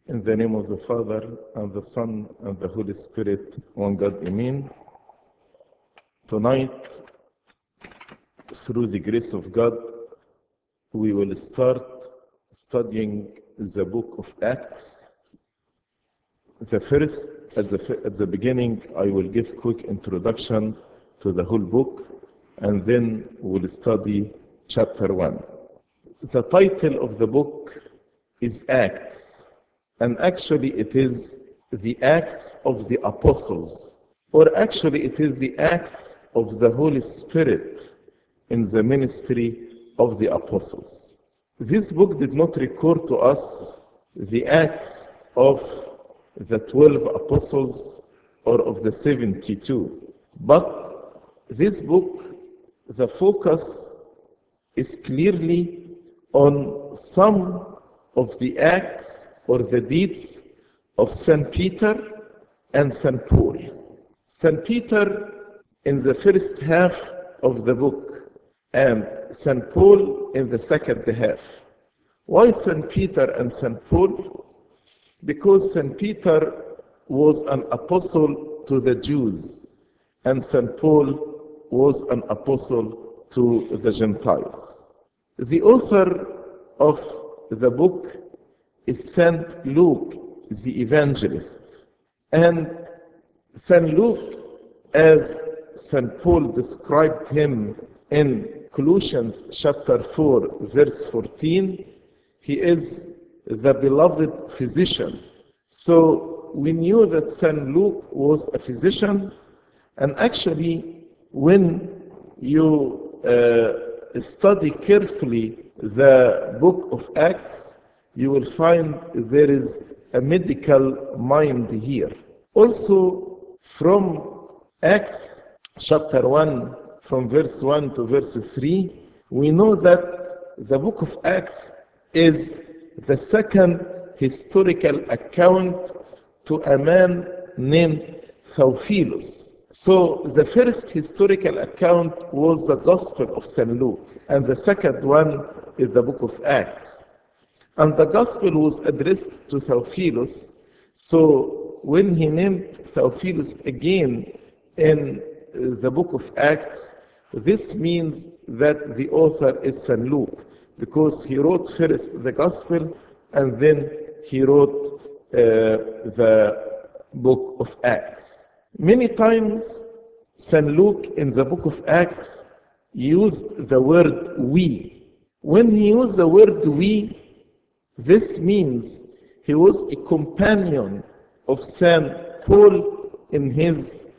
In the name of the Father, and the Son, and the Holy Spirit, one God, Amen. Tonight, through the grace of God, we will start studying the book of Acts. At the beginning, I will give quick introduction to the whole book, and then we'll study chapter 1. The title of the book is Acts, and actually it is the Acts of the Apostles, or actually it is the Acts of the Holy Spirit in the ministry of the Apostles. This book did not record to us the Acts of the 12 Apostles or of the 72, but this book, the focus is clearly on some of the acts or the deeds of St. Peter and St. Paul. St. Peter in the first half of the book and St. Paul in the second half. Why St. Peter and St. Paul? Because St. Peter was an apostle to the Jews and St. Paul was an apostle to the Gentiles. The author of the book is St. Luke, the evangelist. And St. Luke, as St. Paul described him in Colossians chapter 4, verse 14, he is the beloved physician. So we knew that St. Luke was a physician, and actually when you study carefully the book of Acts, you will find there is a medical mind here. Also, from Acts chapter 1, from verse 1 to verse 3, we know that the book of Acts is the second historical account to a man named Theophilus. So the first historical account was the Gospel of St. Luke, and the second one is the book of Acts. And the Gospel was addressed to Theophilus, so when he named Theophilus again in the book of Acts, this means that the author is St. Luke, because he wrote first the Gospel, and then he wrote the book of Acts. Many times, St. Luke in the book of Acts used the word we. When he used the word we, this means he was a companion of St. Paul in his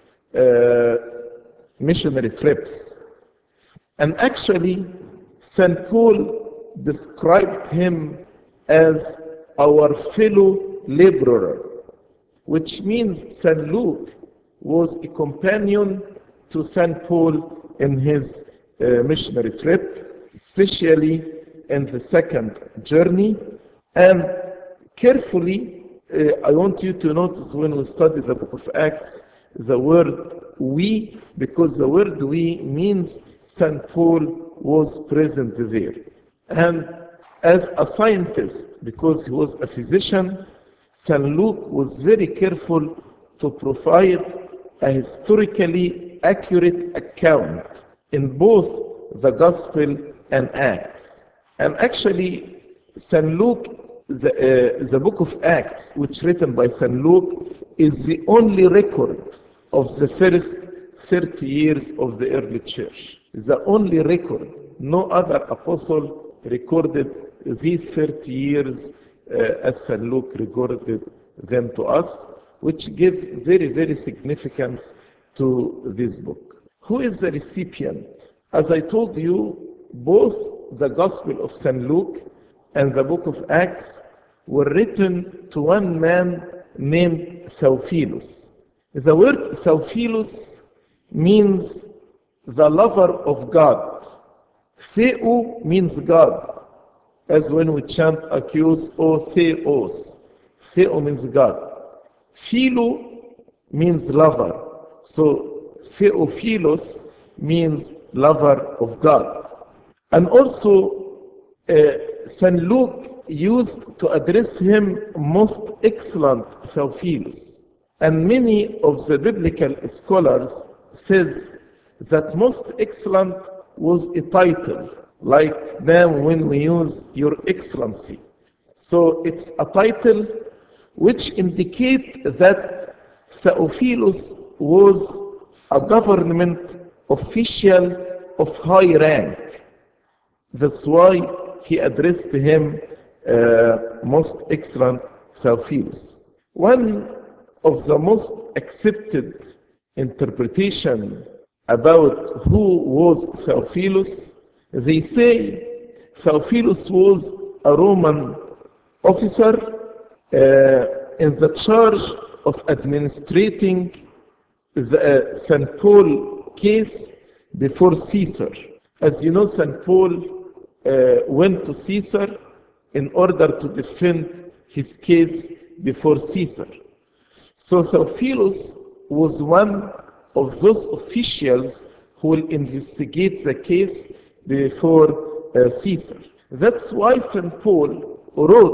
missionary trips. And actually, St. Paul described him as our fellow laborer, which means St. Luke was a companion to St. Paul in his missionary trip, especially in the second journey. And carefully, I want you to notice when we study the book of Acts, the word we, because the word we means St. Paul was present there. And as a scientist, because he was a physician, St. Luke was very careful to provide a historically accurate account in both the Gospel and Acts. And actually, St. Luke, the book of Acts, which written by St. Luke, is the only record of the first 30 years of the early church. The only record. No other apostle recorded these 30 years as St. Luke recorded them to us, which give very, very significance to this book. Who is the recipient? As I told you, both the Gospel of St. Luke and the book of Acts were written to one man named Theophilus. The word Theophilus means the lover of God. Theo means God, as when we chant Akios O Theos. Theo means God. Philo means lover. So Theophilus means lover of God. And also St. Luke used to address him most excellent Theophilus. And many of the biblical scholars says that most excellent was a title, like now when we use your excellency. So it's a title which indicate that Theophilus was a government official of high rank. That's why he addressed him most excellent Theophilus. One of the most accepted interpretation about who was Theophilus, they say Theophilus was a Roman officer in the charge of administrating the St. Paul case before Caesar. As you know, St. Paul went to Caesar in order to defend his case before Caesar. So Theophilus was one of those officials who will investigate the case before Caesar. That's why St. Luke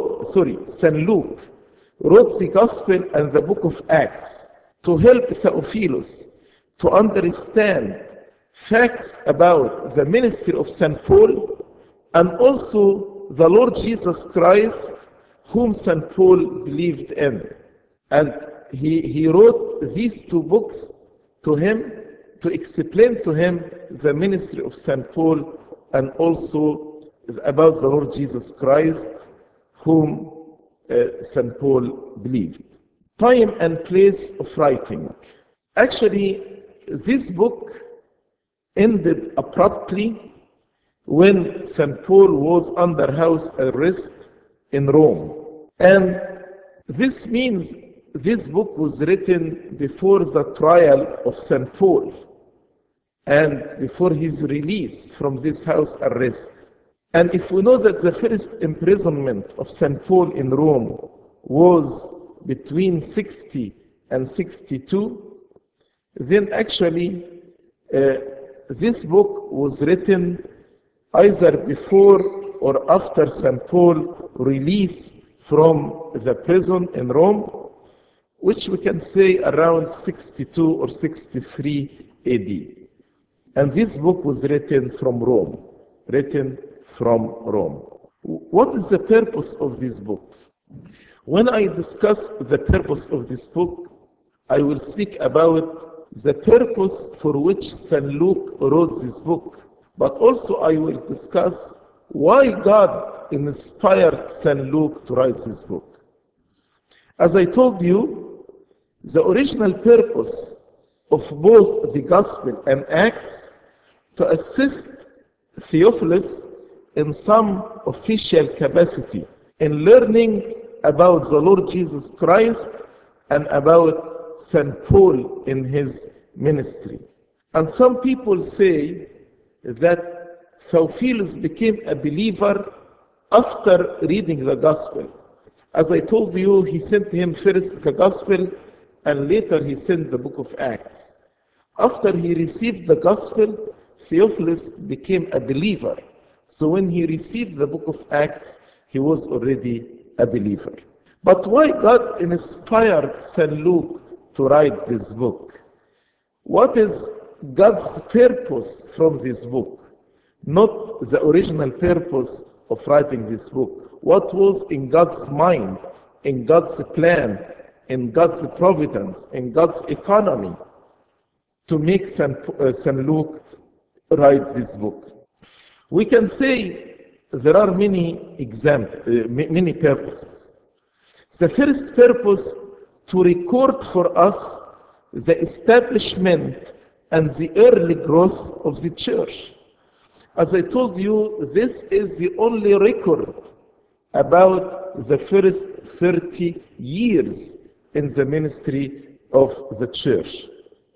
wrote the Gospel and the book of Acts to help Theophilus to understand facts about the ministry of St. Paul and also the Lord Jesus Christ, whom St. Paul believed in. And he wrote these two books to him to explain to him the ministry of St. Paul and also about the Lord Jesus Christ, whom St. Paul believed. Time and place of writing. Actually, this book ended abruptly when St. Paul was under house arrest in Rome. And this means this book was written before the trial of St. Paul and before his release from this house arrest. And if we know that the first imprisonment of St. Paul in Rome was between 60 and 62, then actually this book was written either before or after St. Paul release from the prison in Rome, which we can say around 62 or 63 AD. And this book was written from Rome. What is the purpose of this book? When I discuss the purpose of this book, I will speak about the purpose for which St. Luke wrote this book. But also I will discuss why God inspired St. Luke to write this book. As I told you, the original purpose of both the Gospel and Acts to assist Theophilus in some official capacity in learning about the Lord Jesus Christ and about St. Paul in his ministry. And some people say that Theophilus became a believer after reading the Gospel. As I told you, he sent him first the Gospel and later he sent the book of Acts. After he received the Gospel, Theophilus became a believer. So when he received the book of Acts, he was already a believer. But why God inspired St. Luke to write this book? What is God's purpose from this book? Not the original purpose of writing this book. What was in God's mind, in God's plan, in God's providence, in God's economy to make St. Luke write this book? We can say there are many purposes. The first purpose, to record for us the establishment and the early growth of the church. As I told you, this is the only record about the first 30 years in the ministry of the church.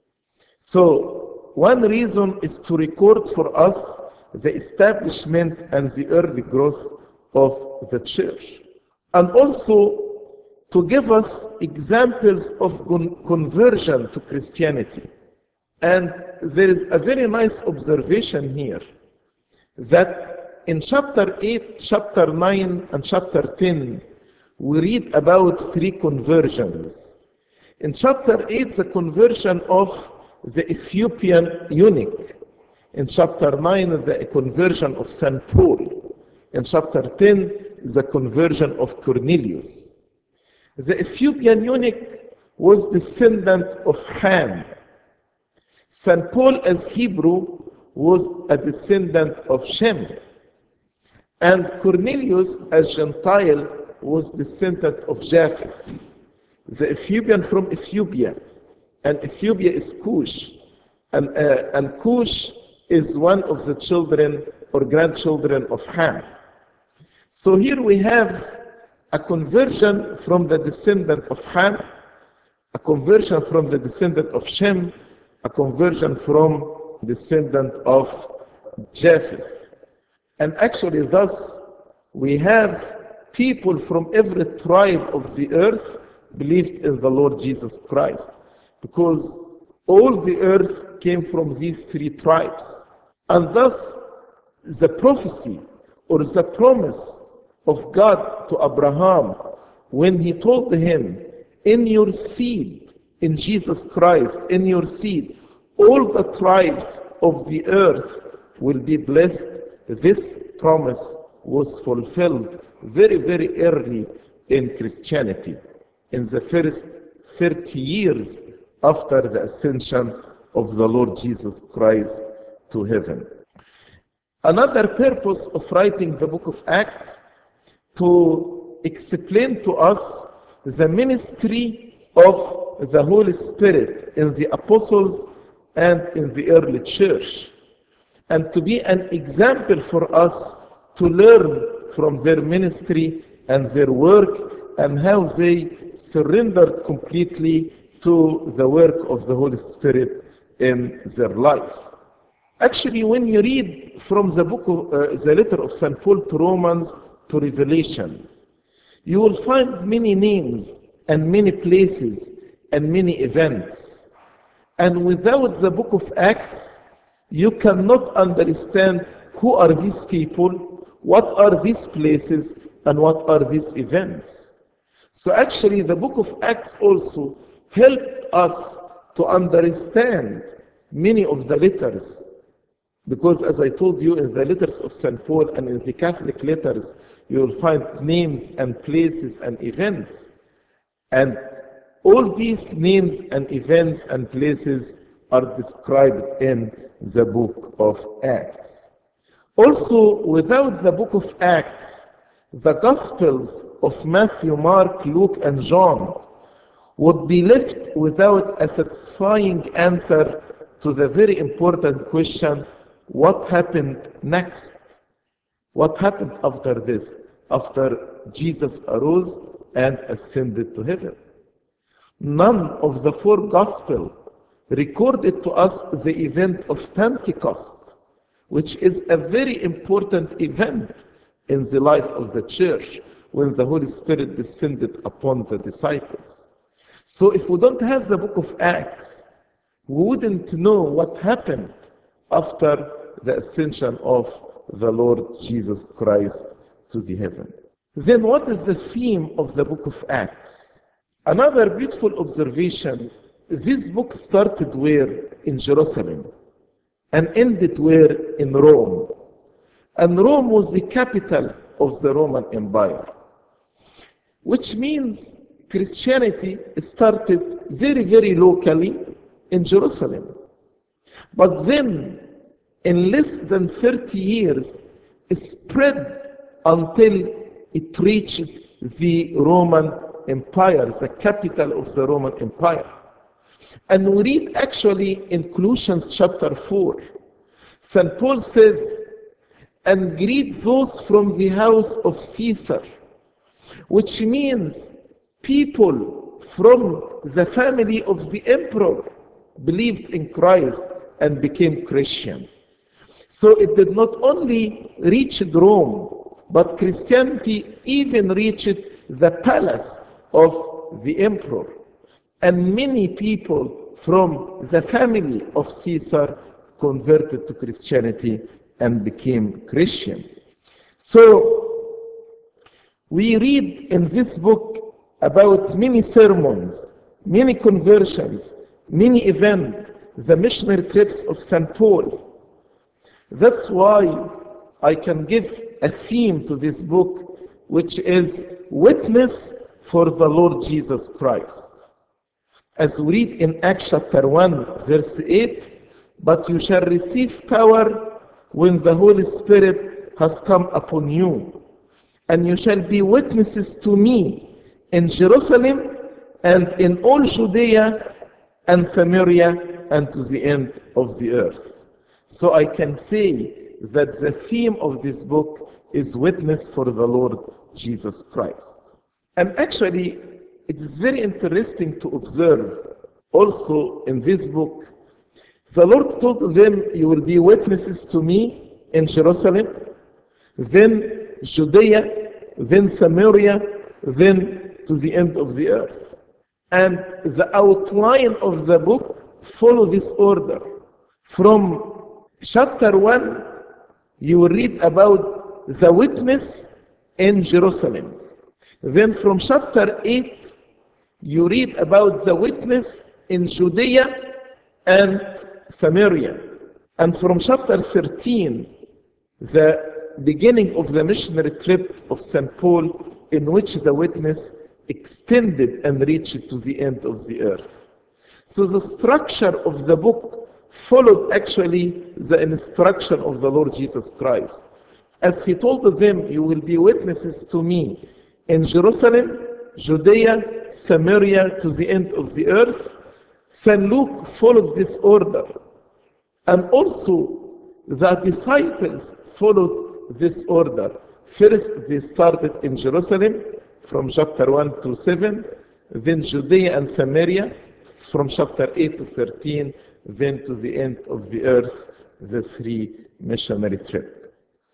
So, one reason is to record for us the establishment and the early growth of the church. And also to give us examples of conversion to Christianity. And there is a very nice observation here that in chapter 8, chapter 9, and chapter 10, we read about 3 conversions. In chapter 8, the conversion of the Ethiopian eunuch. In chapter 9, the conversion of St. Paul. In chapter 10, the conversion of Cornelius. The Ethiopian eunuch was descendant of Ham. St. Paul, as Hebrew, was a descendant of Shem. And Cornelius, as Gentile, was descendant of Japheth. The Ethiopian from Ethiopia, and Ethiopia is Cush, and Cush is one of the children or grandchildren of Ham. So here we have a conversion from the descendant of Ham, a conversion from the descendant of Shem, a conversion from descendant of Japheth. And actually thus we have people from every tribe of the earth believed in the Lord Jesus Christ, because all the earth came from these 3 tribes. And thus the prophecy or the promise of God to Abraham when he told him, in your seed, in Jesus Christ, in your seed, all the tribes of the earth will be blessed. This promise was fulfilled very, very early in Christianity, in the first 30 years after the ascension of the Lord Jesus Christ to heaven. Another purpose of writing the book of Acts, to explain to us the ministry of the Holy Spirit in the apostles and in the early church, and to be an example for us to learn from their ministry and their work and how they surrendered completely to the work of the Holy Spirit in their life. Actually, when you read from the book of the letter of St. Paul to Romans to Revelation, you will find many names and many places and many events. And without the book of Acts, you cannot understand who are these people, what are these places, and what are these events. So actually, the book of Acts also helped us to understand many of the letters. Because as I told you, in the letters of St. Paul and in the Catholic letters, you will find names and places and events. And all these names and events and places are described in the book of Acts. Also, without the book of Acts, the Gospels of Matthew, Mark, Luke, and John would be left without a satisfying answer to the very important question, what happened next? What happened after this? After Jesus arose and ascended to heaven. None of the 4 Gospels recorded to us the event of Pentecost, which is a very important event in the life of the church when the Holy Spirit descended upon the disciples. So if we don't have the book of Acts, we wouldn't know what happened after the ascension of the Lord Jesus Christ to the heaven. Then what is the theme of the book of Acts? Another beautiful observation, this book started where? In Jerusalem, and ended where? In Rome. And Rome was the capital of the Roman Empire, which means Christianity started very, very locally in Jerusalem. But then, in less than 30 years, it spread until it reached the Roman Empire, the capital of the Roman Empire. And we read actually in Colossians chapter 4, St. Paul says, and greet those from the house of Caesar, which means people from the family of the emperor believed in Christ and became Christian. So it did not only reach Rome, but Christianity even reached the palace of the emperor. And many people from the family of Caesar converted to Christianity and became Christian. So we read in this book about many sermons, many conversions, many events, the missionary trips of St. Paul. That's why I can give a theme to this book, which is Witness for the Lord Jesus Christ. As we read in Acts chapter 1, verse 8, but you shall receive power when the Holy Spirit has come upon you, and you shall be witnesses to me in Jerusalem and in all Judea and Samaria and to the end of the earth. So I can say that the theme of this book is Witness for the Lord Jesus Christ. And actually, it is very interesting to observe also in this book, the Lord told them, you will be witnesses to me in Jerusalem, then Judea, then Samaria, then to the end of the earth. And the outline of the book follow this order. From chapter 1, you will read about the witness in Jerusalem. Then from chapter 8, you read about the witness in Judea and Samaria. And from chapter 13, the beginning of the missionary trip of St. Paul, in which the witness extended and reached to the end of the earth. So the structure of the book followed actually the instruction of the Lord Jesus Christ. As he told them, you will be witnesses to me in Jerusalem, Judea, Samaria, to the end of the earth. St. Luke followed this order. And also the disciples followed this order. First, they started in Jerusalem from chapter 1 to 7, then Judea and Samaria from chapter 8 to 13, then to the end of the earth, the 3 missionary trip.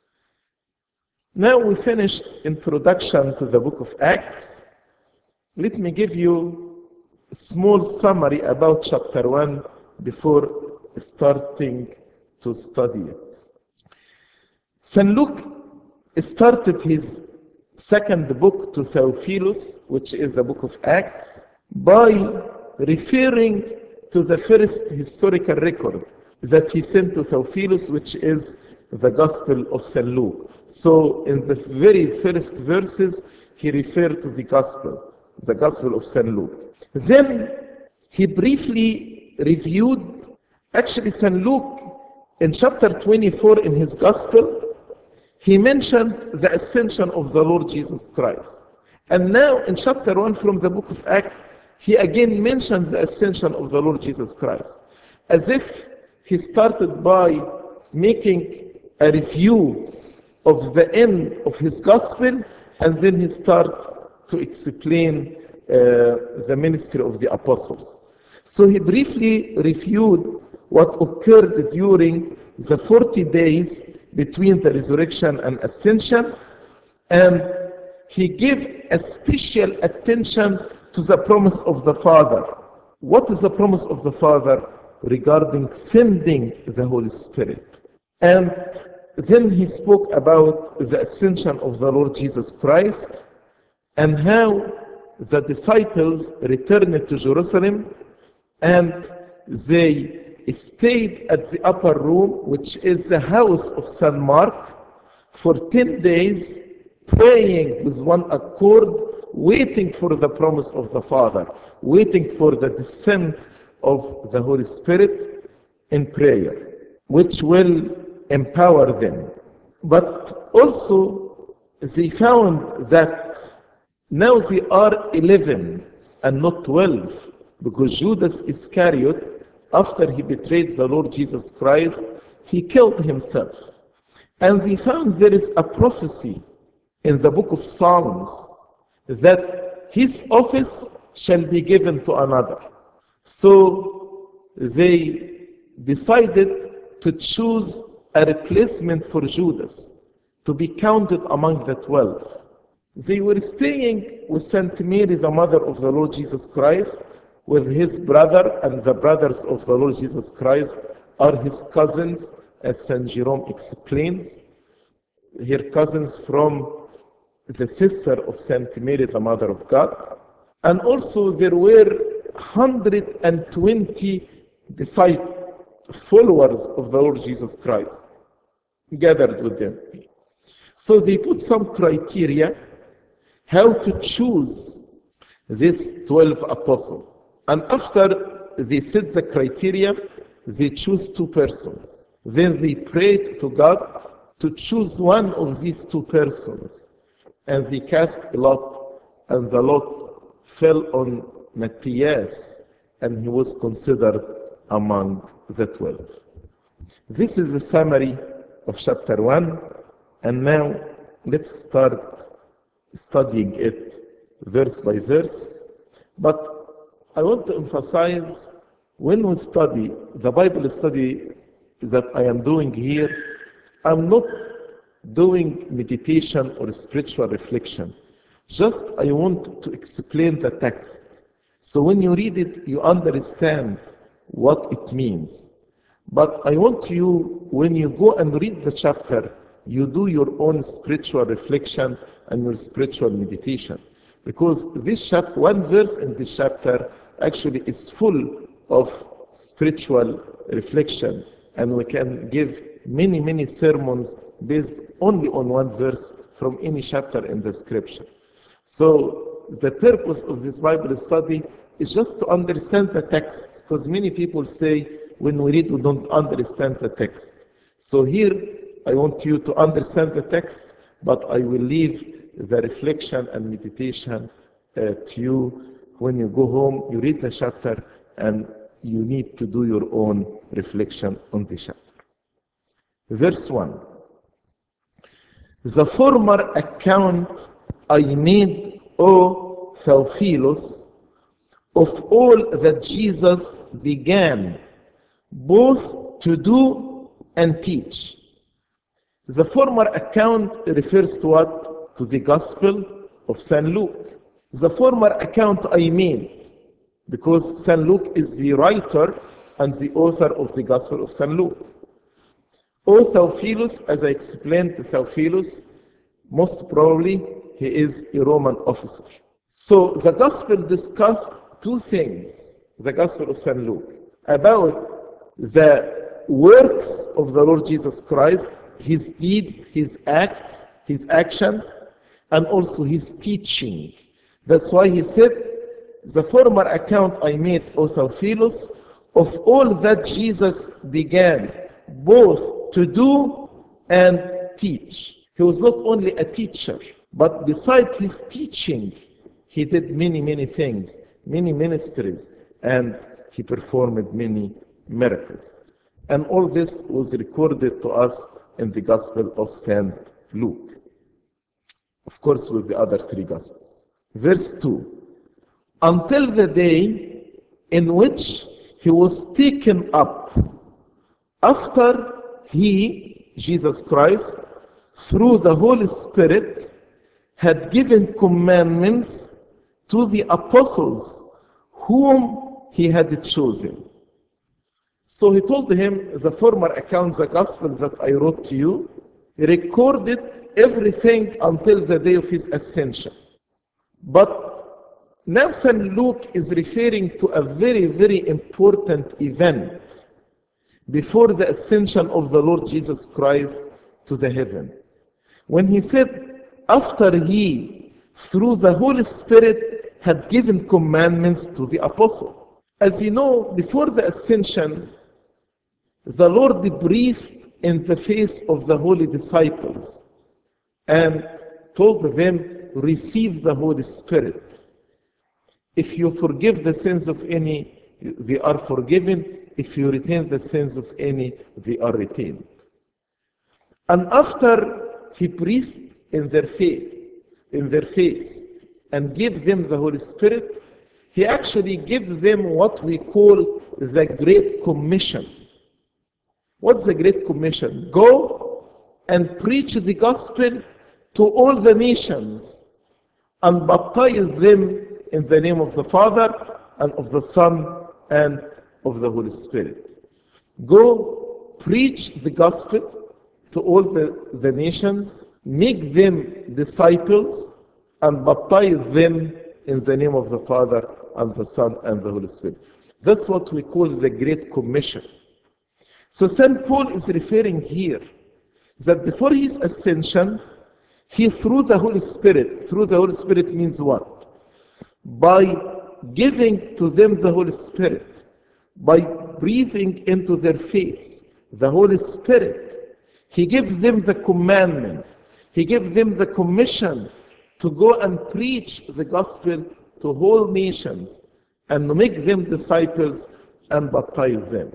Now we finished introduction to the book of Acts. Let me give you a small summary about chapter 1 before starting to study it. St. Luke started his second book to Theophilus, which is the book of Acts, by referring to the first historical record that he sent to Theophilus, which is the Gospel of St. Luke. So in the very first verses, he referred to the Gospel of St. Luke. Then he briefly reviewed, actually St. Luke, in chapter 24 in his Gospel, he mentioned the ascension of the Lord Jesus Christ. And now in chapter 1 from the book of Acts, he again mentions the ascension of the Lord Jesus Christ, as if he started by making a review of the end of his gospel, and then he started to explain the ministry of the apostles. So he briefly reviewed what occurred during the 40 days between the resurrection and ascension, and he gave a special attention to the promise of the Father. What is the promise of the Father regarding sending the Holy Spirit? And then he spoke about the ascension of the Lord Jesus Christ and how the disciples returned to Jerusalem and they stayed at the upper room, which is the house of St. Mark, for 10 days, praying with one accord, waiting for the promise of the Father, waiting for the descent of the Holy Spirit in prayer, which will empower them. But also, they found that now they are 11 and not 12, because Judas Iscariot, after he betrayed the Lord Jesus Christ, he killed himself. And they found there is a prophecy in the book of Psalms that his office shall be given to another. So they decided to choose a replacement for Judas to be counted among the 12. They were staying with Saint Mary, the mother of the Lord Jesus Christ, with his brother, and the brothers of the Lord Jesus Christ are his cousins, as Saint Jerome explains. her cousins from the sister of Saint Mary, the Mother of God. And also there were 120 disciples, followers of the Lord Jesus Christ, gathered with them. So they put some criteria how to choose these 12 apostles. And after they set the criteria, they choose 2 persons. Then they prayed to God to choose one of these 2 persons. And they cast a lot, and the lot fell on Matthias, and he was considered among the 12. This is a summary of chapter 1, and now let's start studying it verse by verse. But I want to emphasize, when we study the Bible study that I am doing here, I'm not doing meditation or spiritual reflection. Just I want to explain the text. So when you read it, you understand what it means. But I want you, when you go and read the chapter, you do your own spiritual reflection and your spiritual meditation. Because this chapter, one verse in this chapter actually is full of spiritual reflection. And we can give many, many sermons based only on one verse from any chapter in the scripture. So the purpose of this Bible study is just to understand the text, because many people say when we read we don't understand the text. So here I want you to understand the text, but I will leave the reflection and meditation to you. When you go home, you read the chapter and you need to do your own reflection on the chapter. Verse 1. The former account I made, O Theophilus, of all that Jesus began both to do and teach. The former account refers to what? To the Gospel of St. Luke. The former account I made, because St. Luke is the writer and the author of the Gospel of St. Luke. O Theophilus, as I explained to Theophilus, most probably he is a Roman officer. So the Gospel discussed 2 things, the Gospel of St. Luke, about the works of the Lord Jesus Christ, his deeds, his acts, his actions, and also his teaching. That's why he said, the former account I made, O Theophilus, of all that Jesus began both to do and teach. He was not only a teacher, but besides his teaching, he did many, many things, many ministries, and he performed many miracles. And all this was recorded to us in the Gospel of St. Luke. Of course, with the other 3 Gospels. Verse 2. Until the day in which he was taken up, after he, Jesus Christ, through the Holy Spirit, had given commandments to the apostles whom he had chosen. So he told him, the former account, the gospel that I wrote to you, recorded everything until the day of his ascension. But now St. Luke is referring to a very, very important event before the ascension of the Lord Jesus Christ to the heaven. When he said, after he, through the Holy Spirit, had given commandments to the apostle. As you know, before the ascension, the Lord breathed in the face of the holy disciples and told them, receive the Holy Spirit. If you forgive the sins of any, they are forgiven. If you retain the sins of any, they are retained. And after he breathed in their face, and gave them the Holy Spirit, he actually gave them what we call the Great Commission. What's the Great Commission? Go and preach the gospel to all the nations and baptize them in the name of the Father and of the Son and of the Holy Spirit. Go preach the gospel, to all the nations, make them disciples, and baptize them in the name of the Father and the Son and the Holy Spirit. That's what we call the Great Commission. So St. Paul is referring here that before his ascension, he through the Holy Spirit means what? By giving to them the Holy Spirit, by breathing into their face the Holy Spirit, he gives them the commandment, he gives them the commission to go and preach the gospel to whole nations and make them disciples and baptize them.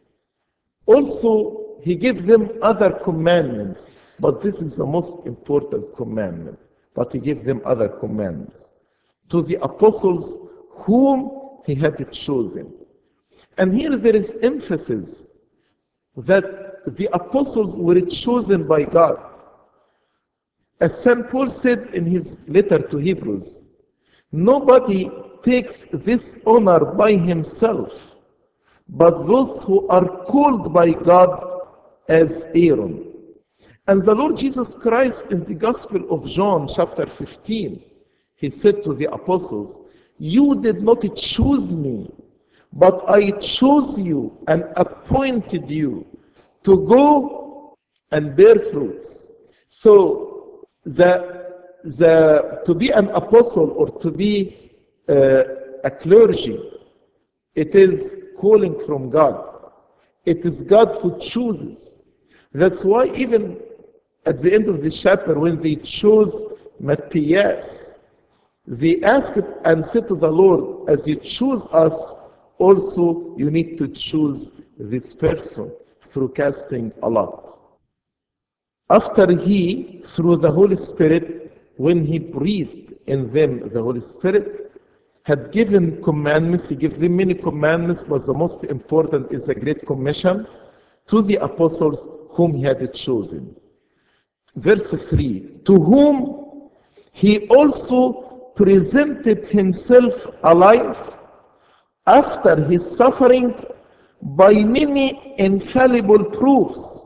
Also, he gives them other commandments, but this is the most important commandment. But he gives them other commandments to the apostles whom he had chosen. And here there is emphasis that the apostles were chosen by God. As St. Paul said in his letter to Hebrews, nobody takes this honor by himself, but those who are called by God as Aaron. And the Lord Jesus Christ in the Gospel of John chapter 15, he said to the apostles, you did not choose me, but I chose you and appointed you to go and bear fruits. So to be an apostle or to be a clergy, it is calling from God. It is God who chooses. That's why even at the end of this chapter, when they chose Matthias, they asked and said to the Lord, as you choose us, also you need to choose this person through casting a lot. After he, through the Holy Spirit, when he breathed in them the Holy Spirit, had given commandments, he gave them many commandments, but the most important is the Great Commission to the apostles whom he had chosen. Verse 3, to whom he also presented himself alive after his suffering by many infallible proofs,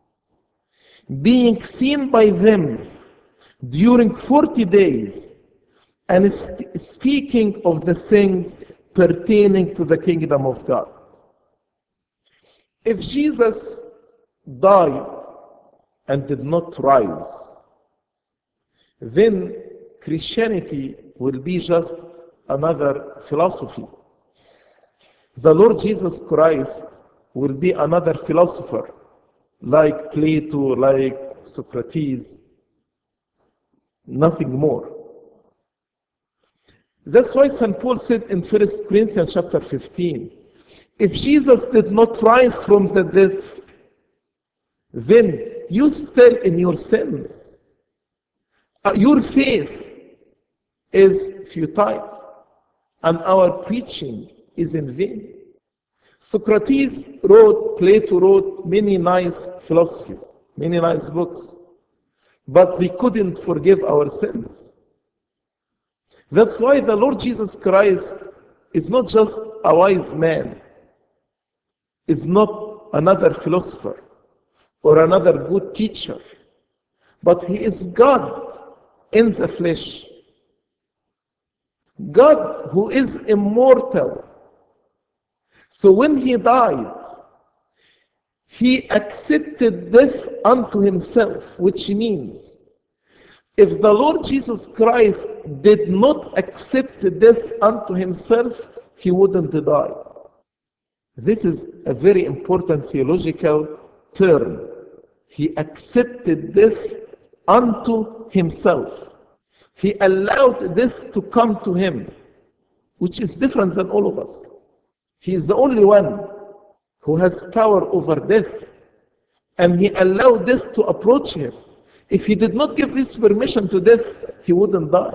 being seen by them during 40 days, and speaking of the things pertaining to the kingdom of God. If Jesus died and did not rise, then Christianity will be just another philosophy. The Lord Jesus Christ will be another philosopher, like Plato, like Socrates, nothing more. That's why St. Paul said in 1 Corinthians chapter 15, if Jesus did not rise from the death, then you still in your sins. Your faith is futile, and our preaching is in vain. Socrates wrote, Plato wrote many nice philosophies, many nice books, but they couldn't forgive our sins. That's why the Lord Jesus Christ is not just a wise man, is not another philosopher or another good teacher, but he is God in the flesh. God who is immortal. So when he died, he accepted death unto himself, which means if the Lord Jesus Christ did not accept death unto himself, he wouldn't die. This is a very important theological term. He accepted death unto himself. He allowed this to come to him, which is different than all of us. He is the only one who has power over death, and he allowed death to approach him. If he did not give this permission to death, he wouldn't die.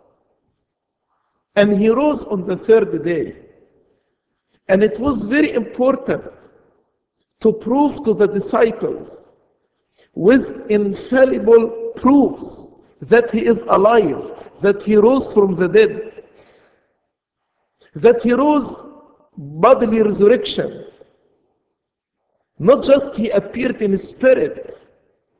And he rose on the third day. And it was very important to prove to the disciples with infallible proofs that he is alive, that he rose from the dead, that he rose bodily resurrection. Not just he appeared in spirit,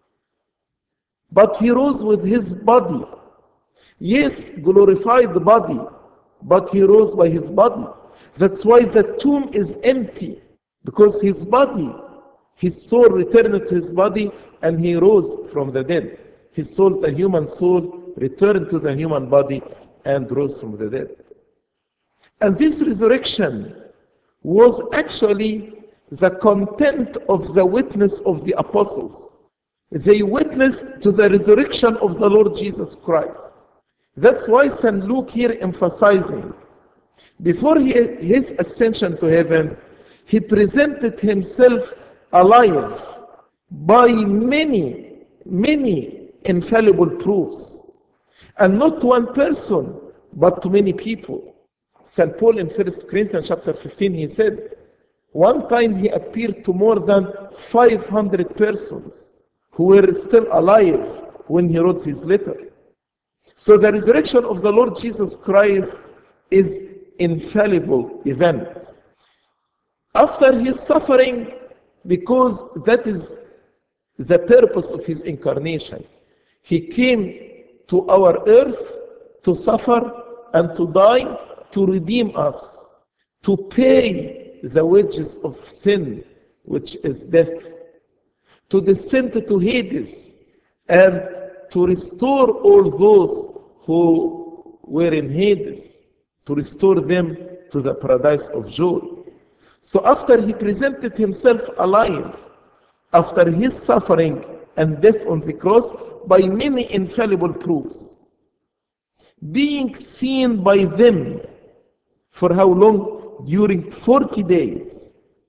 but he rose with his body. Yes, glorified body, but he rose by his body. That's why the tomb is empty, because his body, his soul returned to his body and he rose from the dead. His soul, the human soul, returned to the human body and rose from the dead. And this resurrection was actually the content of the witness of the apostles. They witnessed to the resurrection of the Lord Jesus Christ. That's why St. Luke here emphasizing, before his ascension to heaven, he presented himself alive by many, many infallible proofs. And not to one person, but to many people. St. Paul in 1 Corinthians chapter 15, he said, one time he appeared to more than 500 persons who were still alive when he wrote his letter. So the resurrection of the Lord Jesus Christ is infallible event. After his suffering, because that is the purpose of his incarnation, he came to our earth to suffer and to die, to redeem us, to pay the wages of sin, which is death, to descend to Hades and to restore all those who were in Hades, to restore them to the paradise of joy. So after he presented himself alive, after his suffering and death on the cross, by many infallible proofs, being seen by them for how long? During 40 days.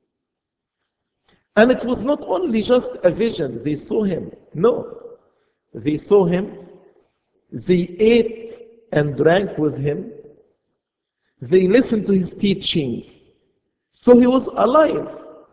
And it was not only just a vision, they saw him. No, they saw him, they ate and drank with him, they listened to his teaching. So he was alive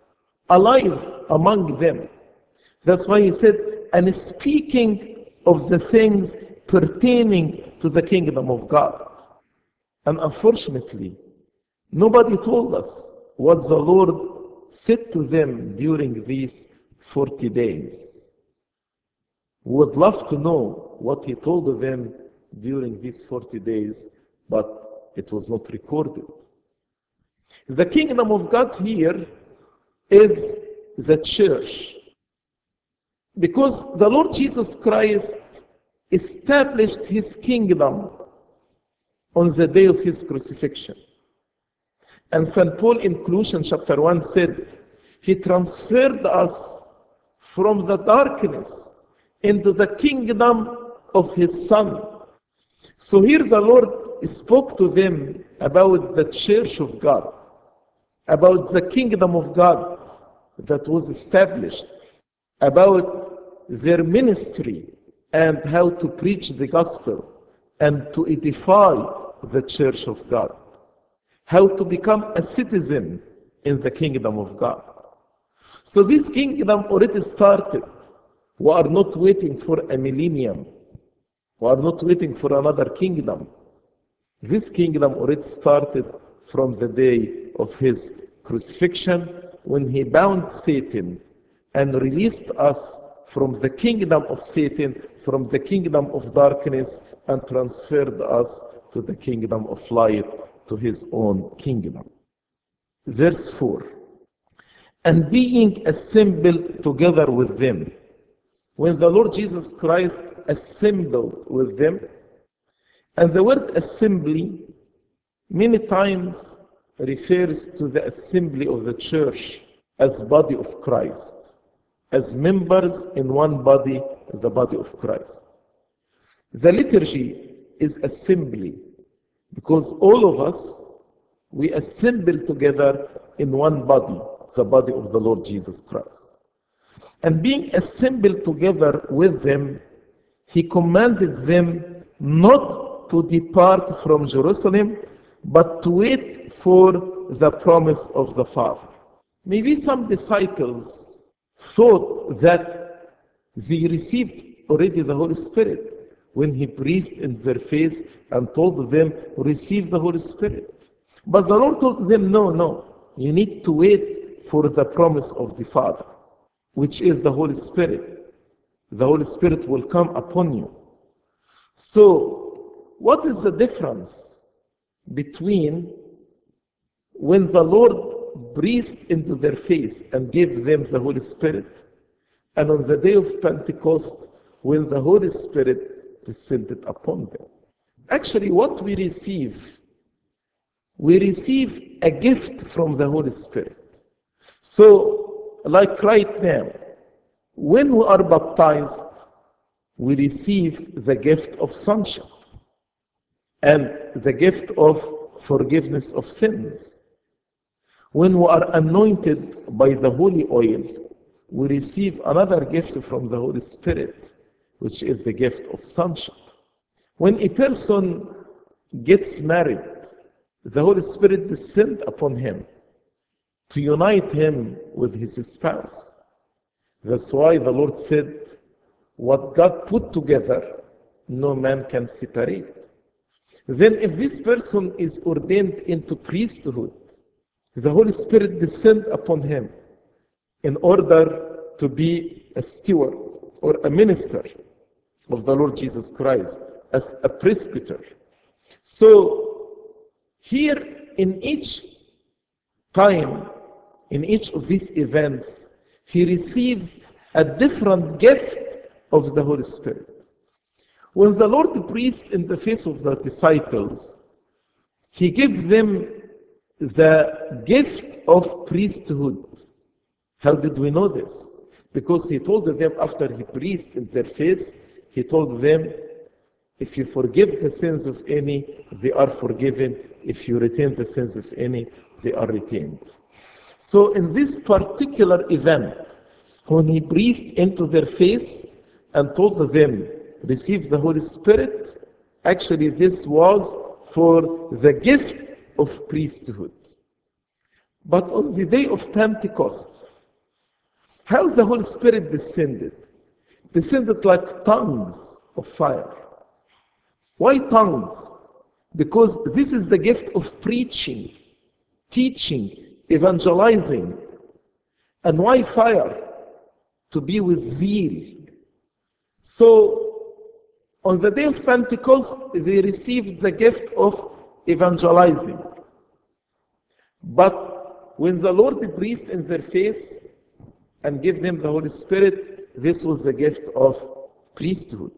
among them. That's why he said, and speaking of the things pertaining to the kingdom of God. And unfortunately, nobody told us what the Lord said to them during these 40 days. We would love to know what he told them during these 40 days, but it was not recorded. The kingdom of God here is the church. Because the Lord Jesus Christ established his kingdom on the day of his crucifixion. And St. Paul in Colossians chapter 1 said, he transferred us from the darkness into the kingdom of his Son. So here the Lord spoke to them about the church of God, about the kingdom of God that was established, about their ministry and how to preach the gospel and to edify the church of God, how to become a citizen in the kingdom of God. So this kingdom already started. We are not waiting for a millennium. We are not waiting for another kingdom. This kingdom already started from the day of his crucifixion, when he bound Satan and released us from the kingdom of Satan, from the kingdom of darkness, and transferred us to the kingdom of light, to his own kingdom. Verse 4, and being assembled together with them. When the Lord Jesus Christ assembled with them, and the word assembly many times refers to the assembly of the church as body of Christ, as members in one body, the body of Christ. The liturgy is assembly, because all of us, we assemble together in one body, the body of the Lord Jesus Christ. And being assembled together with them, he commanded them not to depart from Jerusalem, but to wait for the promise of the Father. Maybe some disciples thought that they received already the Holy Spirit when he breathed in their face and told them, receive the Holy Spirit. But the Lord told them, no, you need to wait for the promise of the Father, which is the Holy Spirit. the Holy Spirit will come upon you. So, what is the difference between when the Lord breathed into their face and gave them the Holy Spirit, and on the day of Pentecost, when the Holy Spirit descended upon them? Actually, what we receive a gift from the Holy Spirit. So, like right now, when we are baptized, we receive the gift of sonship and the gift of forgiveness of sins. When we are anointed by the holy oil, we receive another gift from the Holy Spirit, which is the gift of sonship. When a person gets married, the Holy Spirit descends upon him to unite him with his spouse. That's why the Lord said, what God put together, no man can separate. Then if this person is ordained into priesthood, the Holy Spirit descends upon him in order to be a steward or a minister of the Lord Jesus Christ, as a presbyter. So here in each time, in each of these events, he receives a different gift of the Holy Spirit. When the Lord breathed in the face of the disciples, he gave them the gift of priesthood. How did we know this? Because he told them after he breathed in their face, he told them, if you forgive the sins of any, they are forgiven. If you retain the sins of any, they are retained. So in this particular event, when he breathed into their face and told them, receive the Holy Spirit, actually this was for the gift of priesthood. But on the day of Pentecost, how the Holy Spirit descended? Descended like tongues of fire. Why tongues? Because this is the gift of preaching, teaching, evangelizing. And why fire? To be with zeal. So, on the day of Pentecost, they received the gift of evangelizing. But when the Lord breathed in their face and gave them the Holy Spirit, this was the gift of priesthood.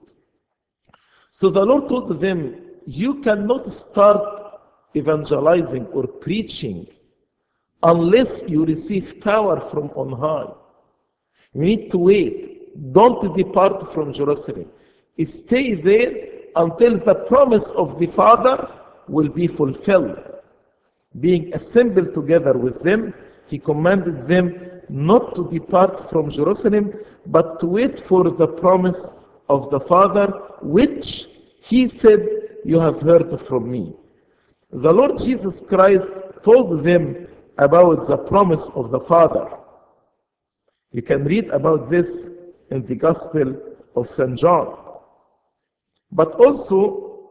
So the Lord told them, you cannot start evangelizing or preaching unless you receive power from on high. You need to wait. Don't depart from Jerusalem. Stay there until the promise of the Father will be fulfilled. Being assembled together with them, he commanded them not to depart from Jerusalem, but to wait for the promise of the Father, which he said, you have heard from me. The Lord Jesus Christ told them about the promise of the Father. You can read about this in the Gospel of St. John. But also,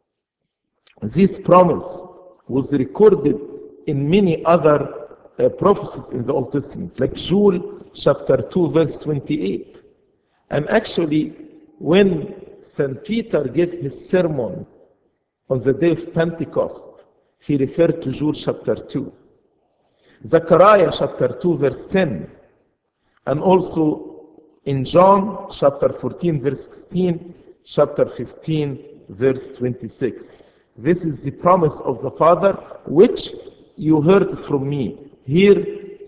this promise was recorded in many other prophecies in the Old Testament, like Joel chapter 2, verse 28. And actually, when St. Peter gave his sermon on the day of Pentecost, he referred to Joel chapter 2. Zechariah chapter 2, verse 10. And also in John chapter 14, verse 16, chapter 15, verse 26. This is the promise of the Father, which you heard from me. Here,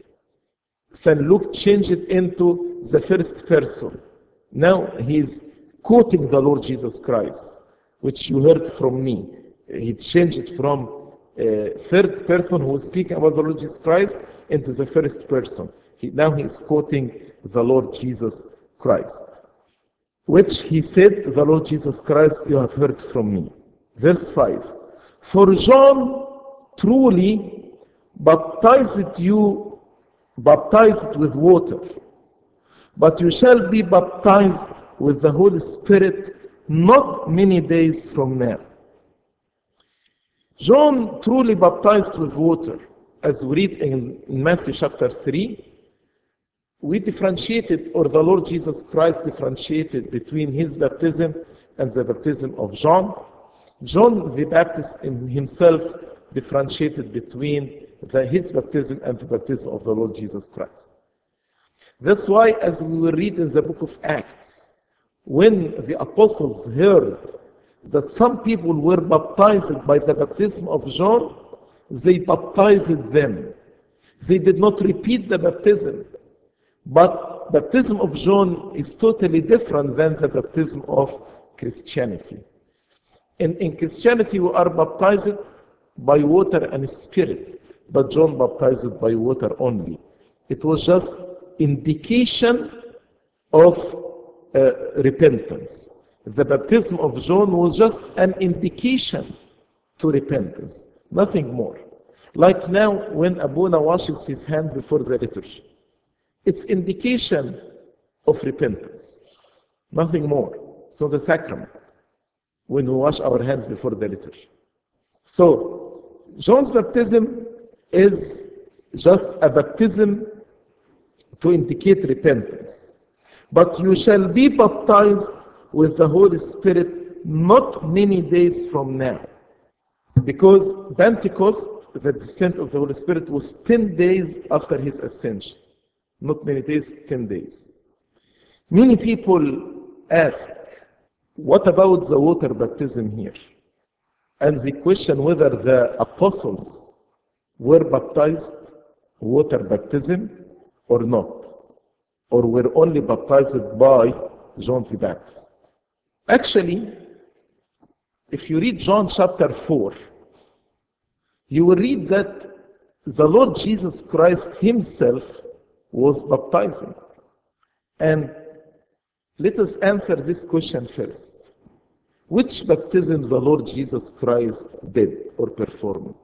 St. Luke changed it into the first person. Now he's quoting the Lord Jesus Christ, which you heard from me. He changed it from third person who was speaking about the Lord Jesus Christ into the first person. Now he is quoting the Lord Jesus Christ, which he said, the Lord Jesus Christ, you have heard from me. Verse 5, for John truly baptized with water, but you shall be baptized with the Holy Spirit not many days from now. John truly baptized with water, as we read in Matthew chapter 3, we differentiated, or the Lord Jesus Christ differentiated between his baptism and the baptism of John. John the Baptist in himself differentiated between his baptism and the baptism of the Lord Jesus Christ. That's why, as we will read in the book of Acts, when the apostles heard that some people were baptized by the baptism of John, they baptized them. They did not repeat the baptism. But baptism of John is totally different than the baptism of Christianity. In Christianity, we are baptized by water and spirit, but John baptized by water only. It was just indication of repentance. The baptism of John was just an indication to repentance, nothing more. Like now, when Abuna washes his hand before the liturgy, it's indication of repentance, nothing more. So the sacrament, when we wash our hands before the liturgy. So John's baptism is just a baptism to indicate repentance. But you shall be baptized with the Holy Spirit not many days from now. Because Pentecost, the descent of the Holy Spirit, was 10 days after his ascension. Not many days, 10 days. Many people ask, what about the water baptism here? And they question whether the apostles were baptized water baptism or not, or were only baptized by John the Baptist. Actually, if you read John chapter 4, you will read that the Lord Jesus Christ himself was baptizing. And let us answer this question first. Which baptism the Lord Jesus Christ did or performed?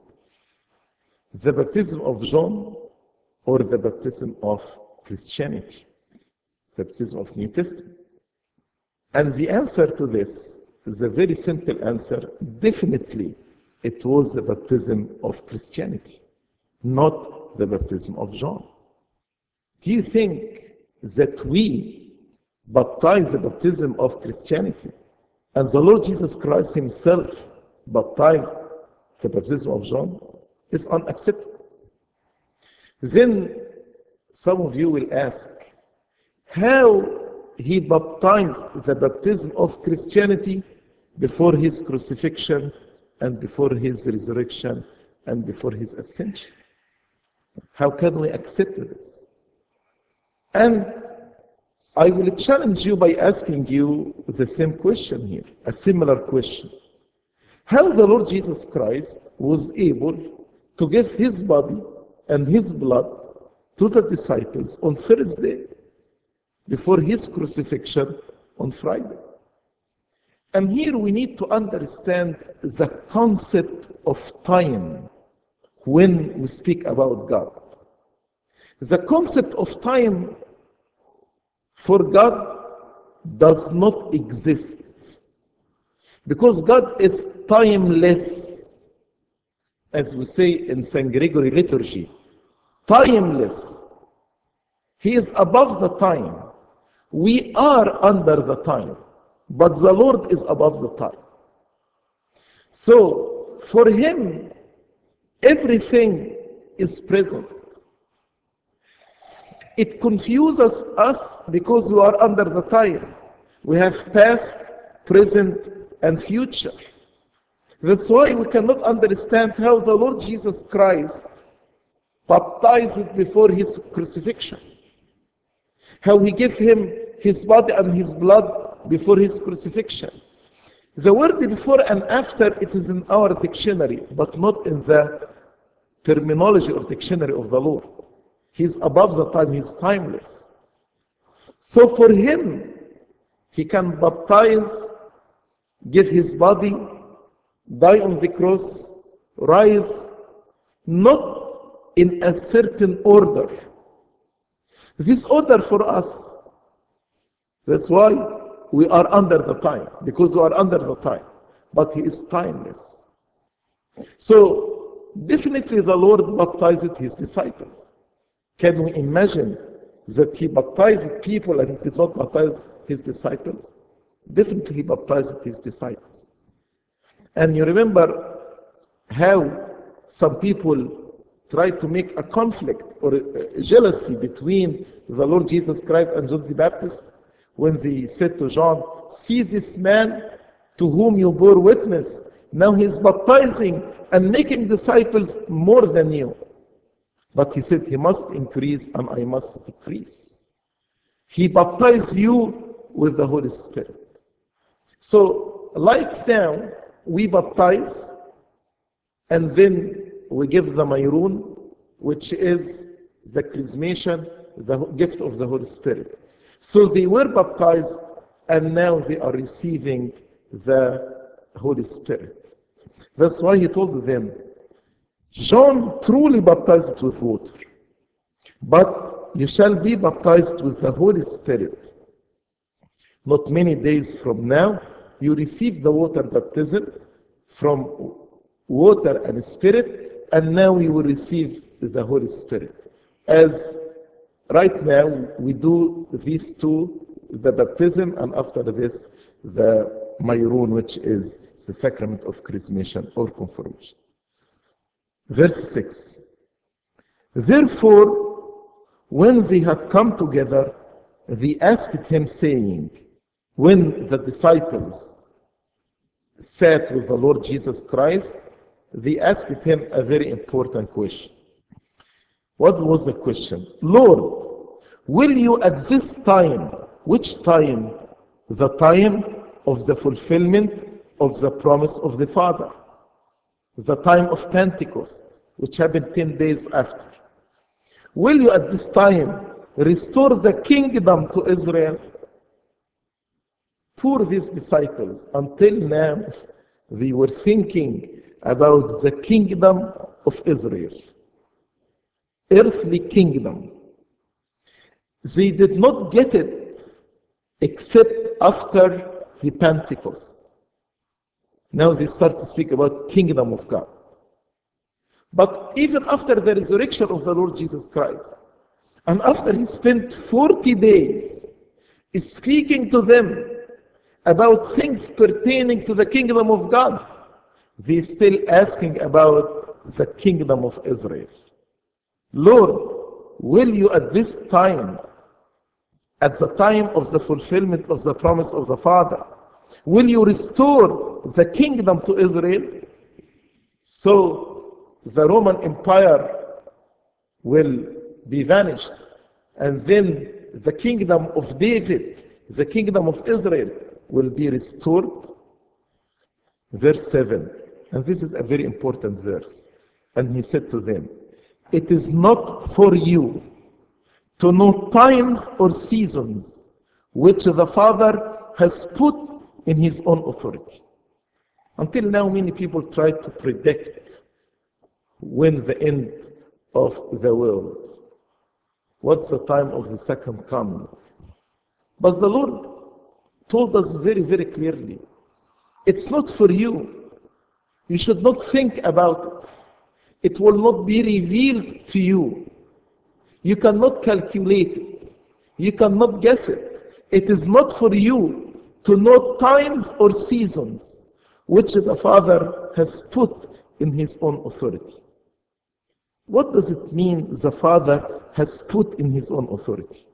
The baptism of John or the baptism of Christianity? The baptism of New Testament? And the answer to this is a very simple answer. Definitely, it was the baptism of Christianity, not the baptism of John. Do you think that we baptize the baptism of Christianity and the Lord Jesus Christ himself baptized the baptism of John? It's unacceptable. Then some of you will ask, how he baptized the baptism of Christianity before his crucifixion and before his resurrection and before his ascension? How can we accept this? And I will challenge you by asking you the same question here, a similar question. How the Lord Jesus Christ was able to give his body and his blood to the disciples on Thursday before his crucifixion on Friday? And here we need to understand the concept of time when we speak about God. The concept of time for God does not exist because God is timeless, as we say in St. Gregory liturgy, timeless. He is above the time. We are under the time, but the Lord is above the time. So for him, everything is present. It confuses us because we are under the time. We have past, present, and future. That's why we cannot understand how the Lord Jesus Christ baptized before his crucifixion, how he gave him his body and his blood before his crucifixion. The word before and after, it is in our dictionary, but not in the terminology or dictionary of the Lord. He's above the time, he's timeless. So for him, he can baptize, give his body, die on the cross, rise, not in a certain order. This order for us, that's why we are under the time, because we are under the time. But he is timeless. So definitely the Lord baptized his disciples. Can we imagine that he baptized people and did not baptize his disciples? Definitely he baptized his disciples. And you remember how some people try to make a conflict or a jealousy between the Lord Jesus Christ and John the Baptist when they said to John, see this man to whom you bore witness. Now he's baptizing and making disciples more than you. But he said, he must increase and I must decrease. He baptized you with the Holy Spirit. So, like now, we baptize and then we give the Mayrun, which is the chrismation, the gift of the Holy Spirit. So they were baptized and now they are receiving the Holy Spirit. That's why he told them, John truly baptized with water, but you shall be baptized with the Holy Spirit. Not many days from now, you receive the water baptism from water and spirit, and now you will receive the Holy Spirit. As right now, we do these two, the baptism, and after this, the Mayrun, which is the sacrament of chrismation or confirmation. Verse 6. Therefore, when they had come together, they asked him, saying, when the disciples sat with the Lord Jesus Christ, they asked him a very important question. What was the question? Lord, will you at this time, which time? The time of the fulfillment of the promise of the Father. The time of Pentecost, which happened 10 days after. Will you at this time restore the kingdom to Israel? Poor these disciples, until now, they were thinking about the kingdom of Israel, earthly kingdom. They did not get it except after the Pentecost. Now they start to speak about kingdom of God. But even after the resurrection of the Lord Jesus Christ, and after he spent 40 days speaking to them about things pertaining to the kingdom of God, they still asking about the kingdom of Israel. Lord, will you at this time, at the time of the fulfillment of the promise of the Father, will you restore the kingdom to Israel? So the Roman Empire will be vanished, and then the kingdom of David, the kingdom of Israel, will be restored. Verse 7, and this is a very important verse. And he said to them, it is not for you to know times or seasons which the Father has put in his own authority. Until now, many people try to predict when the end of the world. What's the time of the second coming? But the Lord told us very, very clearly, it's not for you. You should not think about it. It will not be revealed to you. You cannot calculate it. You cannot guess it. It is not for you to know times or seasons which the Father has put in his own authority. What does it mean the Father has put in his own authority?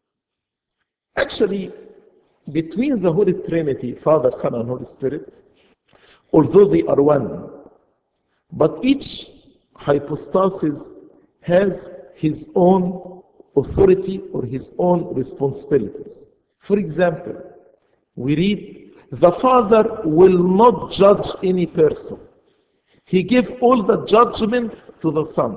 Actually, between the Holy Trinity, Father, Son, and Holy Spirit, although they are one, but each hypostasis has his own authority or his own responsibilities. For example, we read, the Father will not judge any person. He gives all the judgment to the Son.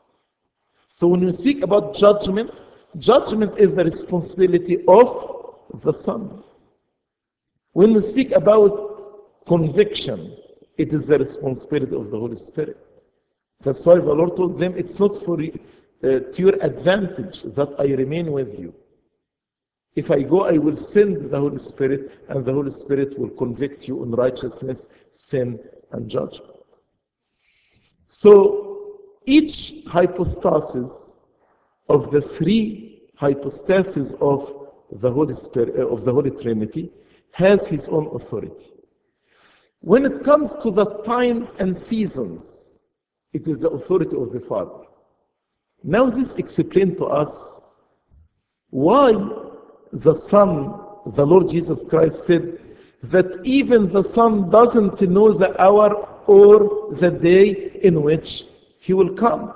So when we speak about judgment, judgment is the responsibility of the Son. When we speak about conviction, it is the responsibility of the Holy Spirit. That's why the Lord told them, it's not for to your advantage that I remain with you. If I go, I will send the Holy Spirit, and the Holy Spirit will convict you on righteousness, sin, and judgment. So each hypostasis of the three hypostasis of the Holy Spirit, of the Holy Trinity, has his own authority. When it comes to the times and seasons, it is the authority of the Father. Now this explains to us why the Son, the Lord Jesus Christ, said that even the Son doesn't know the hour or the day in which he will come.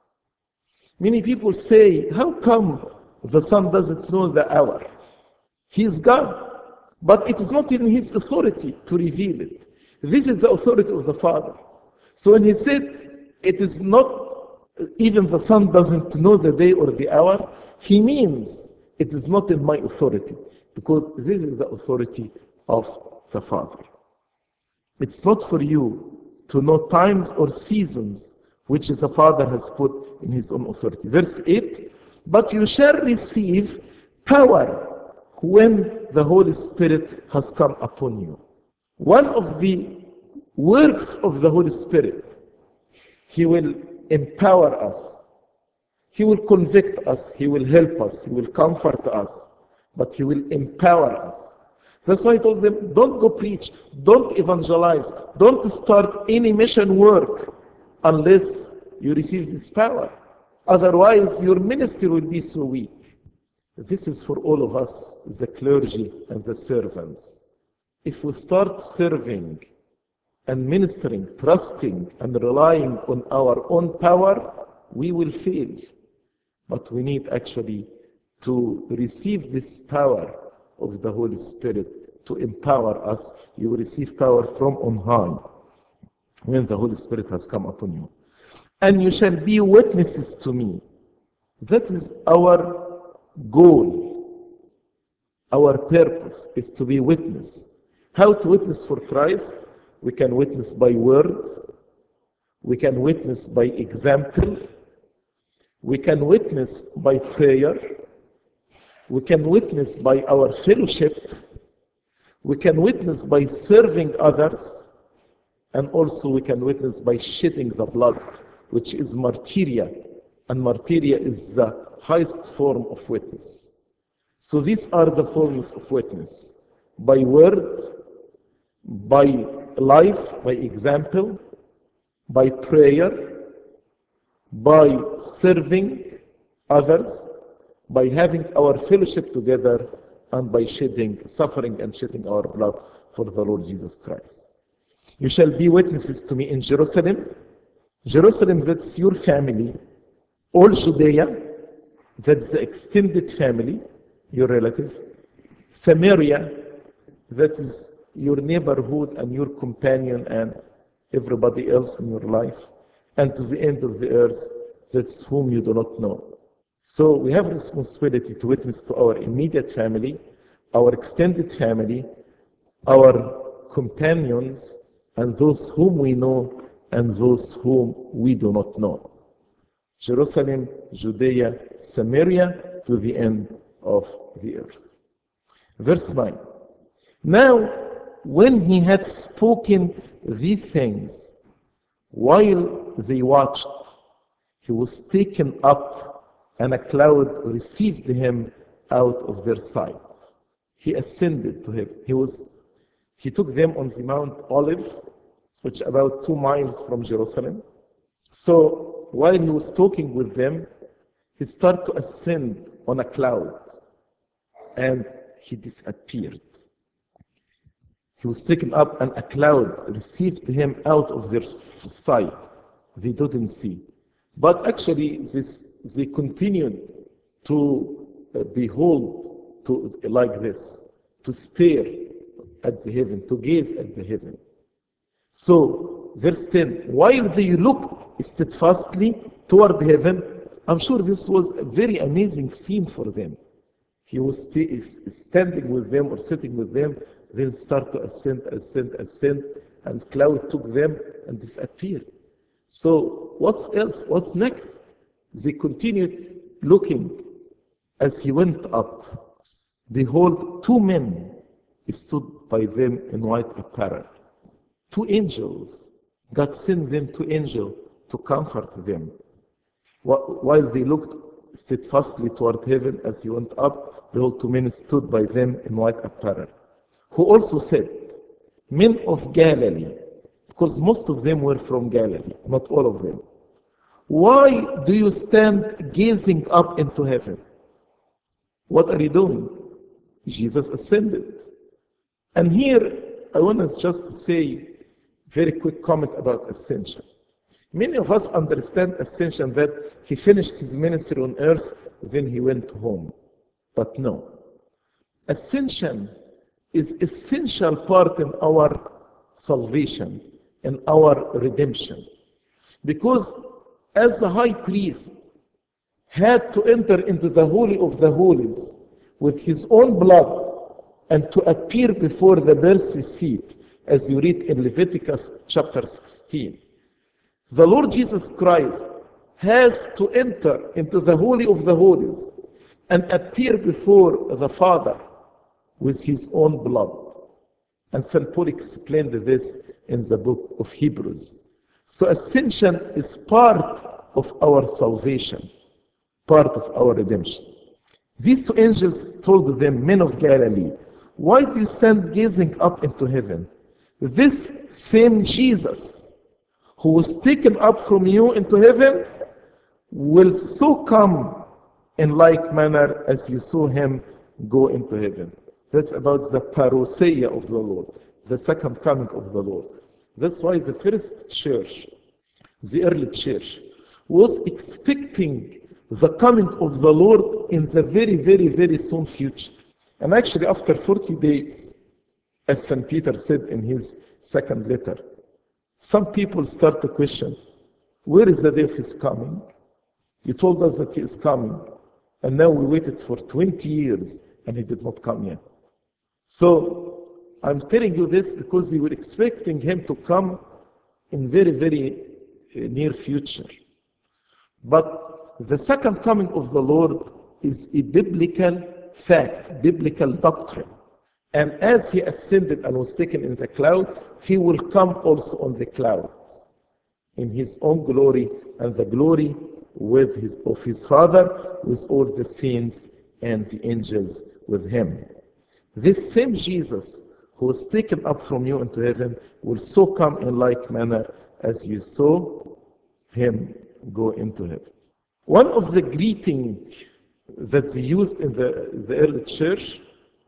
Many people say, how come the Son doesn't know the hour? He is God. But it is not in his authority to reveal it. This is the authority of the Father. So when he said, it is not, even the Son doesn't know the day or the hour, he means it is not in my authority, because this is the authority of the Father. It's not for you to know times or seasons which the Father has put in his own authority. Verse 8, but you shall receive power when the Holy Spirit has come upon you. One of the works of the Holy Spirit, he will empower us. He will convict us. He will help us. He will comfort us. But he will empower us. That's why I told them, don't go preach. Don't evangelize. Don't start any mission work unless you receive this power. Otherwise, your ministry will be so weak. This is for all of us, the clergy and the servants. If we start serving and ministering, trusting and relying on our own power, we will fail. But we need actually to receive this power of the Holy Spirit to empower us. You will receive power from on high when the Holy Spirit has come upon you. And you shall be witnesses to me. That is our goal. Our purpose is to be witness. How to witness for Christ? We can witness by word. We can witness by example. We can witness by prayer. We can witness by our fellowship. We can witness by serving others. And also we can witness by shedding the blood, which is martyria. And martyria is the highest form of witness. So these are the forms of witness. By word, by life, by example, by prayer, by serving others, by having our fellowship together, and by suffering and shedding our blood for the Lord Jesus Christ. You shall be witnesses to me in Jerusalem. Jerusalem, that's your family. All Judea, that's the extended family, your relative. Samaria, that is your neighborhood and your companion and everybody else in your life. And to the end of the earth, that's whom you do not know. So we have responsibility to witness to our immediate family, our extended family, our companions, and those whom we know and those whom we do not know. Jerusalem, Judea, Samaria, to the end of the earth. Verse 9. Now, when he had spoken these things, while they watched, he was taken up, and a cloud received him out of their sight. He ascended to heaven. He took them on the Mount Olive, which is about 2 miles from Jerusalem. So while he was talking with them, he started to ascend on a cloud, and he disappeared. He was taken up, and a cloud received him out of their sight. They didn't see. But actually, they continued to behold like this, to stare at the heaven, to gaze at the heaven. So, verse 10, while they looked steadfastly toward heaven, I'm sure this was a very amazing scene for them. He was standing with them or sitting with them, then start to ascend, and cloud took them and disappeared. So what's else? What's next? They continued looking as he went up. Behold, 2 men stood by them in white apparel. 2 angels. God sent them 2 angels to comfort them. While they looked steadfastly toward heaven as he went up. Behold, two men stood by them in white apparel, who also said, Men of Galilee, because most of them were from Galilee, not all of them. Why do you stand gazing up into heaven? What are you doing? Jesus ascended. And here, I want to just say very quick comment about ascension. Many of us understand ascension that he finished his ministry on earth, then he went home. But no. Ascension is essential part in our salvation, in our redemption. Because as a high priest had to enter into the Holy of the Holies with his own blood and to appear before the mercy seat, as you read in Leviticus chapter 16. The Lord Jesus Christ has to enter into the Holy of the Holies and appear before the Father with his own blood. And St. Paul explained this in the book of Hebrews. So ascension is part of our salvation, part of our redemption. These two angels told them, Men of Galilee, why do you stand gazing up into heaven? This same Jesus who was taken up from you into heaven will so come in like manner as you saw him go into heaven. That's about the parousia of the Lord, the second coming of the Lord. That's why the first church, the early church, was expecting the coming of the Lord in the very, very, very soon future. And actually, after 40 days, as St. Peter said in his second letter, some people start to question, where is the day of his coming? You told us that he is coming, and now we waited for 20 years, and he did not come yet. So, I'm telling you this because they were expecting him to come in very, very near future. But the second coming of the Lord is a biblical fact, biblical doctrine. And as he ascended and was taken in the cloud, he will come also on the clouds in his own glory and the glory of his Father, with all the saints and the angels with him. This same Jesus who was taken up from you into heaven will so come in like manner as you saw him go into heaven. One of the greetings that they used in the early church,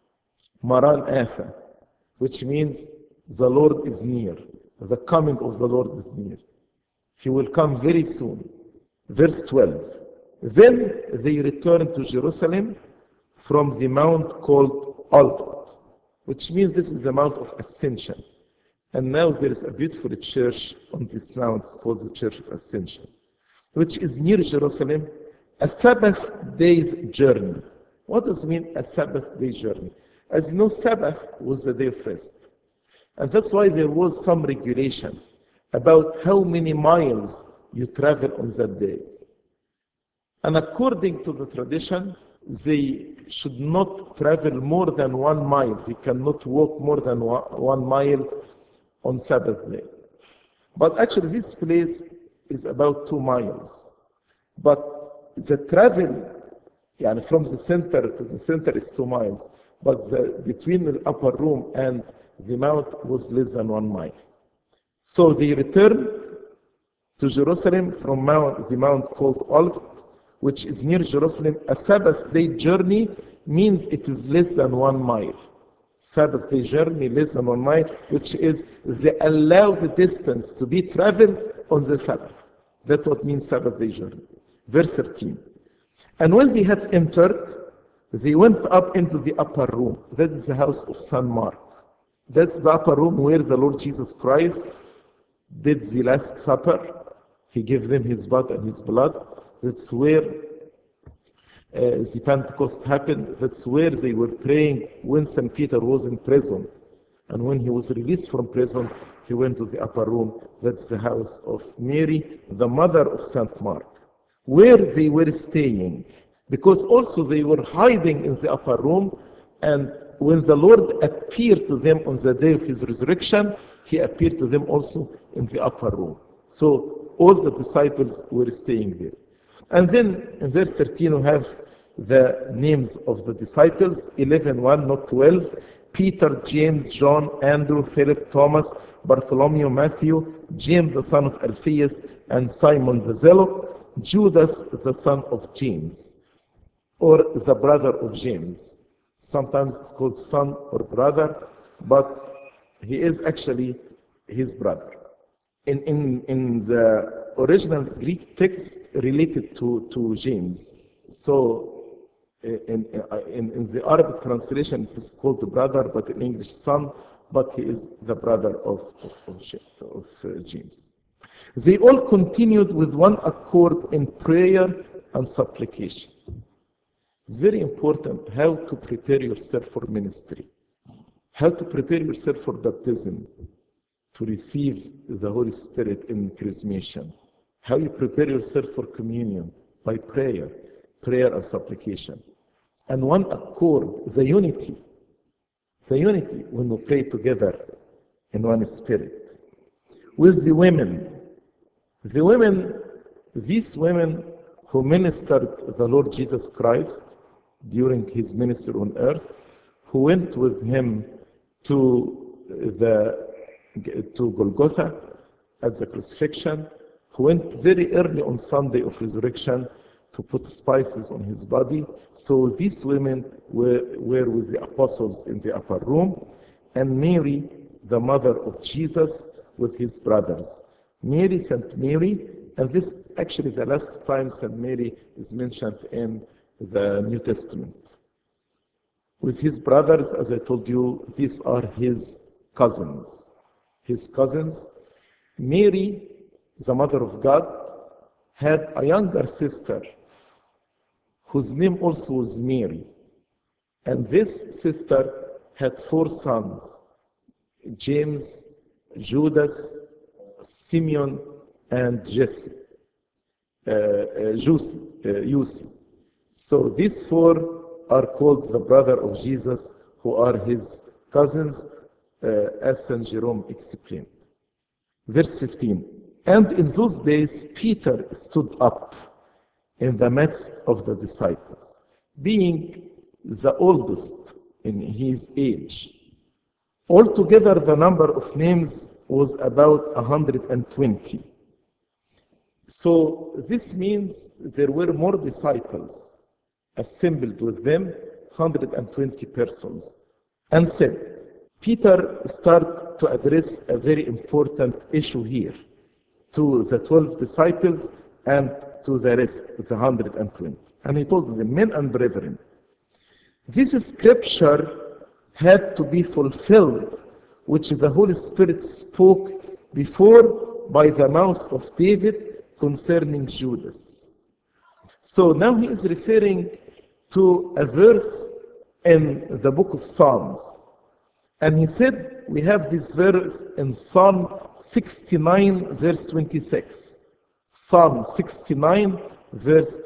Maranatha, which means the Lord is near. The coming of the Lord is near. He will come very soon. Verse 12. Then they returned to Jerusalem from the mount called Olivet, which means this is the Mount of Ascension. And now there is a beautiful church on this mount, it's called the Church of Ascension, which is near Jerusalem, a Sabbath day's journey. What does it mean, a Sabbath day journey? As you know, Sabbath was the day of rest. And that's why there was some regulation about how many miles you travel on that day. And according to the tradition, they should not travel more than 1 mile. They cannot walk more than 1 mile on Sabbath day. But actually this place is about 2 miles. But the travel from the center to the center is 2 miles. But between the upper room and the mount was less than 1 mile. So they returned to Jerusalem from the mount called Olivet, which is near Jerusalem. A Sabbath day journey means it is less than 1 mile. Sabbath day journey less than 1 mile, which is the allowed distance to be traveled on the Sabbath. That's what means Sabbath day journey. Verse 13. And when they had entered, they went up into the upper room. That is the house of St. Mark. That's the upper room where the Lord Jesus Christ did the Last Supper. He gave them his body and his blood. That's where the Pentecost happened. That's where they were praying when St. Peter was in prison. And when he was released from prison, he went to the upper room. That's the house of Mary, the mother of St. Mark, where they were staying. Because also they were hiding in the upper room, and when the Lord appeared to them on the day of his resurrection, he appeared to them also in the upper room. So all the disciples were staying there. And then in verse 13 we have the names of the disciples, 11, not 12. Peter, James, John, Andrew, Philip, Thomas, Bartholomew, Matthew, James the son of Alphaeus, and Simon the Zealot, Judas the son of James, or the brother of James. Sometimes it's called son or brother, but he is actually his brother. In the original Greek text related to James, so in the Arabic translation it is called the brother, but in English son, but he is the brother of James. They all continued with one accord in prayer and supplication. It's very important how to prepare yourself for ministry, how to prepare yourself for baptism, to receive the Holy Spirit in chrismation, how you prepare yourself for communion by prayer and supplication. And one accord, the unity when we pray together in one spirit. With the women, these women who ministered the Lord Jesus Christ during his ministry on earth, who went with him to Golgotha at the crucifixion, who went very early on Sunday of resurrection to put spices on his body. So these women were with the apostles in the upper room, and Mary, the mother of Jesus, with his brothers. Mary, Saint Mary, and this actually the last time Saint Mary is mentioned in the New Testament. With his brothers, as I told you, these are his cousins. Mary, the mother of God, had a younger sister whose name also was Mary. And this sister had 4 sons, James, Judas, Simeon, and Jesse, So these 4 are called the brother of Jesus, who are his cousins, as Saint Jerome explained. Verse 15, and in those days Peter stood up in the midst of the disciples, being the oldest in his age. Altogether, the number of names was about 120. So this means there were more disciples assembled with them, 120 persons, and said, Peter started to address a very important issue here to the 12 disciples and to the rest, the 120. And he told them, men and brethren, this scripture had to be fulfilled, which the Holy Spirit spoke before by the mouth of David concerning Judas. So now he is referring to a verse in the book of Psalms. And he said, we have this verse in Psalm 69, verse 26. Psalm 69, verse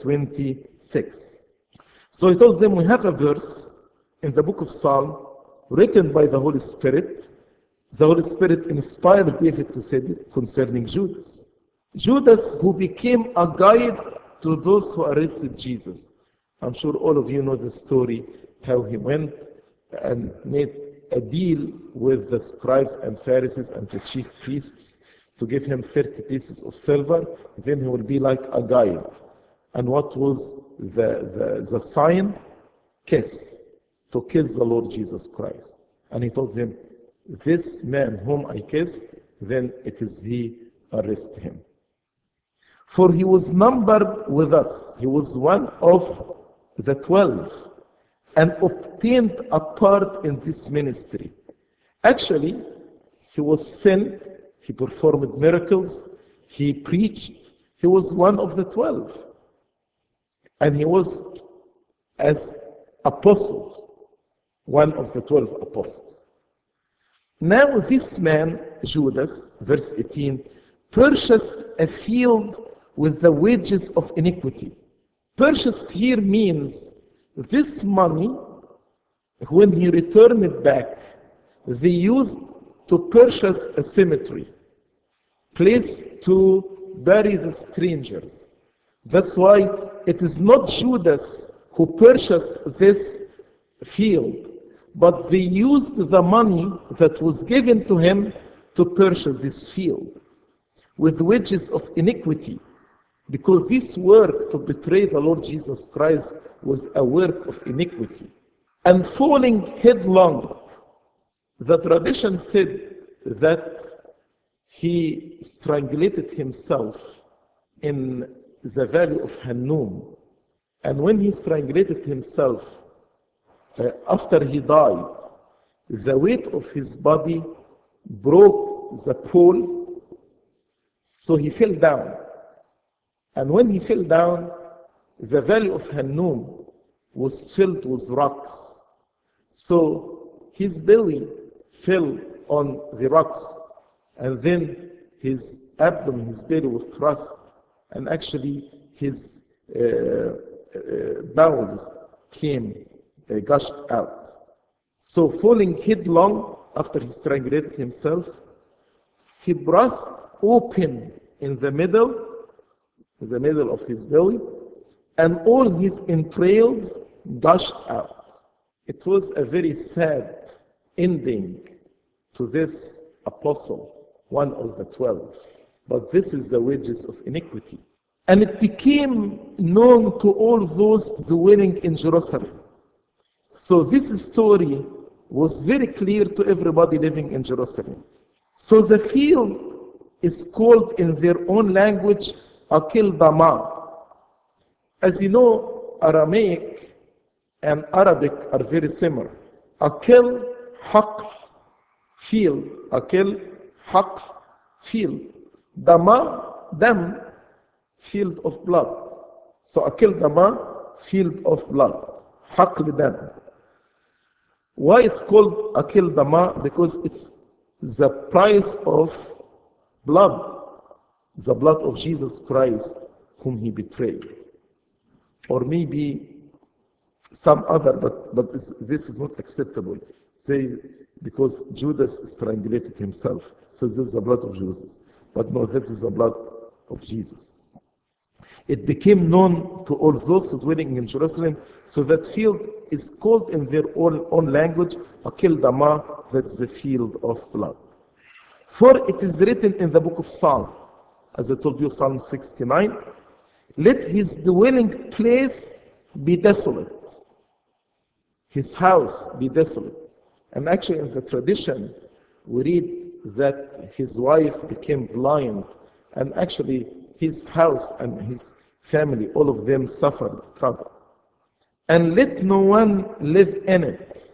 26. So he told them, we have a verse in the book of Psalm written by the Holy Spirit. The Holy Spirit inspired David to say it concerning Judas. Judas, who became a guide to those who arrested Jesus. I'm sure all of you know the story, how he went and made a deal with the scribes and Pharisees and the chief priests to give him 30 pieces of silver. Then he will be like a guide. And what was the sign? Kiss, to kiss the Lord Jesus Christ. And he told them, this man whom I kissed, then it is he, arrest him. For he was numbered with us. He was one of the 12 and obtained a part in this ministry. Actually, he was sent, he performed miracles, he preached, he was one of the 12. And he was as apostle, one of the 12 apostles. Now this man, Judas, verse 18, purchased a field with the wages of iniquity. Purchased here means this money, when he returned it back, they used to purchase a cemetery, place to bury the strangers, That's why it is not Judas who purchased this field, but they used the money that was given to him to purchase this field with wages of iniquity. Because this work to betray the Lord Jesus Christ was a work of iniquity. And falling headlong, the tradition said that he strangulated himself in the valley of Hinnom. And when he strangulated himself, after he died, the weight of his body broke the pole, so he fell down. And when he fell down, the valley of Hinnom was filled with rocks. So his belly fell on the rocks, and then his abdomen, his belly was thrust, and actually his bowels came, gushed out. So falling headlong after he strangulated himself, he burst open in the middle of his belly, and all his entrails gushed out. It was a very sad ending to this apostle, one of the 12. But this is the wages of iniquity. And it became known to all those dwelling in Jerusalem. So this story was very clear to everybody living in Jerusalem. So the field is called in their own language Akeldama. As you know, Aramaic and Arabic are very similar. Akel, haql, field. Akel, haql, field. Dama, dam, field of blood. So Akel Dama, field of blood. Haql dam. Why it's called Akel Dama? Because it's the price of blood. The blood of Jesus Christ, whom he betrayed. Or maybe some other, but this is not acceptable. Say, because Judas strangulated himself, so this is the blood of Jesus. But no, this is the blood of Jesus. It became known to all those dwelling in Jerusalem, so that field is called in their own language, Akel Dama, that's the field of blood. For it is written in the book of Psalm, as I told you, Psalm 69, let his dwelling place be desolate, his house be desolate. And actually in the tradition, we read that his wife became blind, and actually his house and his family, all of them suffered trouble. And let no one live in it.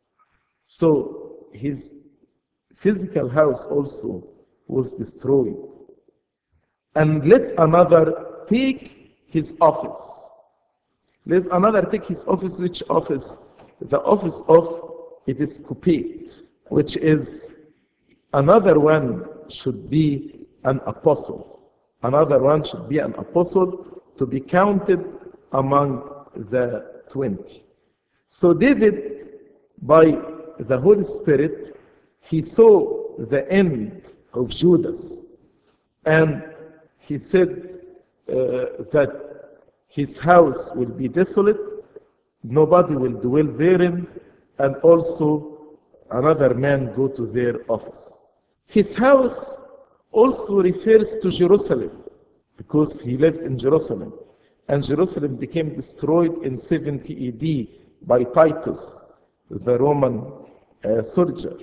So his physical house also was destroyed. And let another take his office. Let another take his office. Which office? The office of episcopate, which is another one should be an apostle. Another one should be an apostle to be counted among the 20. So David, by the Holy Spirit, he saw the end of Judas, and he said that his house will be desolate, nobody will dwell therein, and also another man go to their office. His house also refers to Jerusalem, because he lived in Jerusalem, and Jerusalem became destroyed in 70 AD by Titus, the Roman soldier.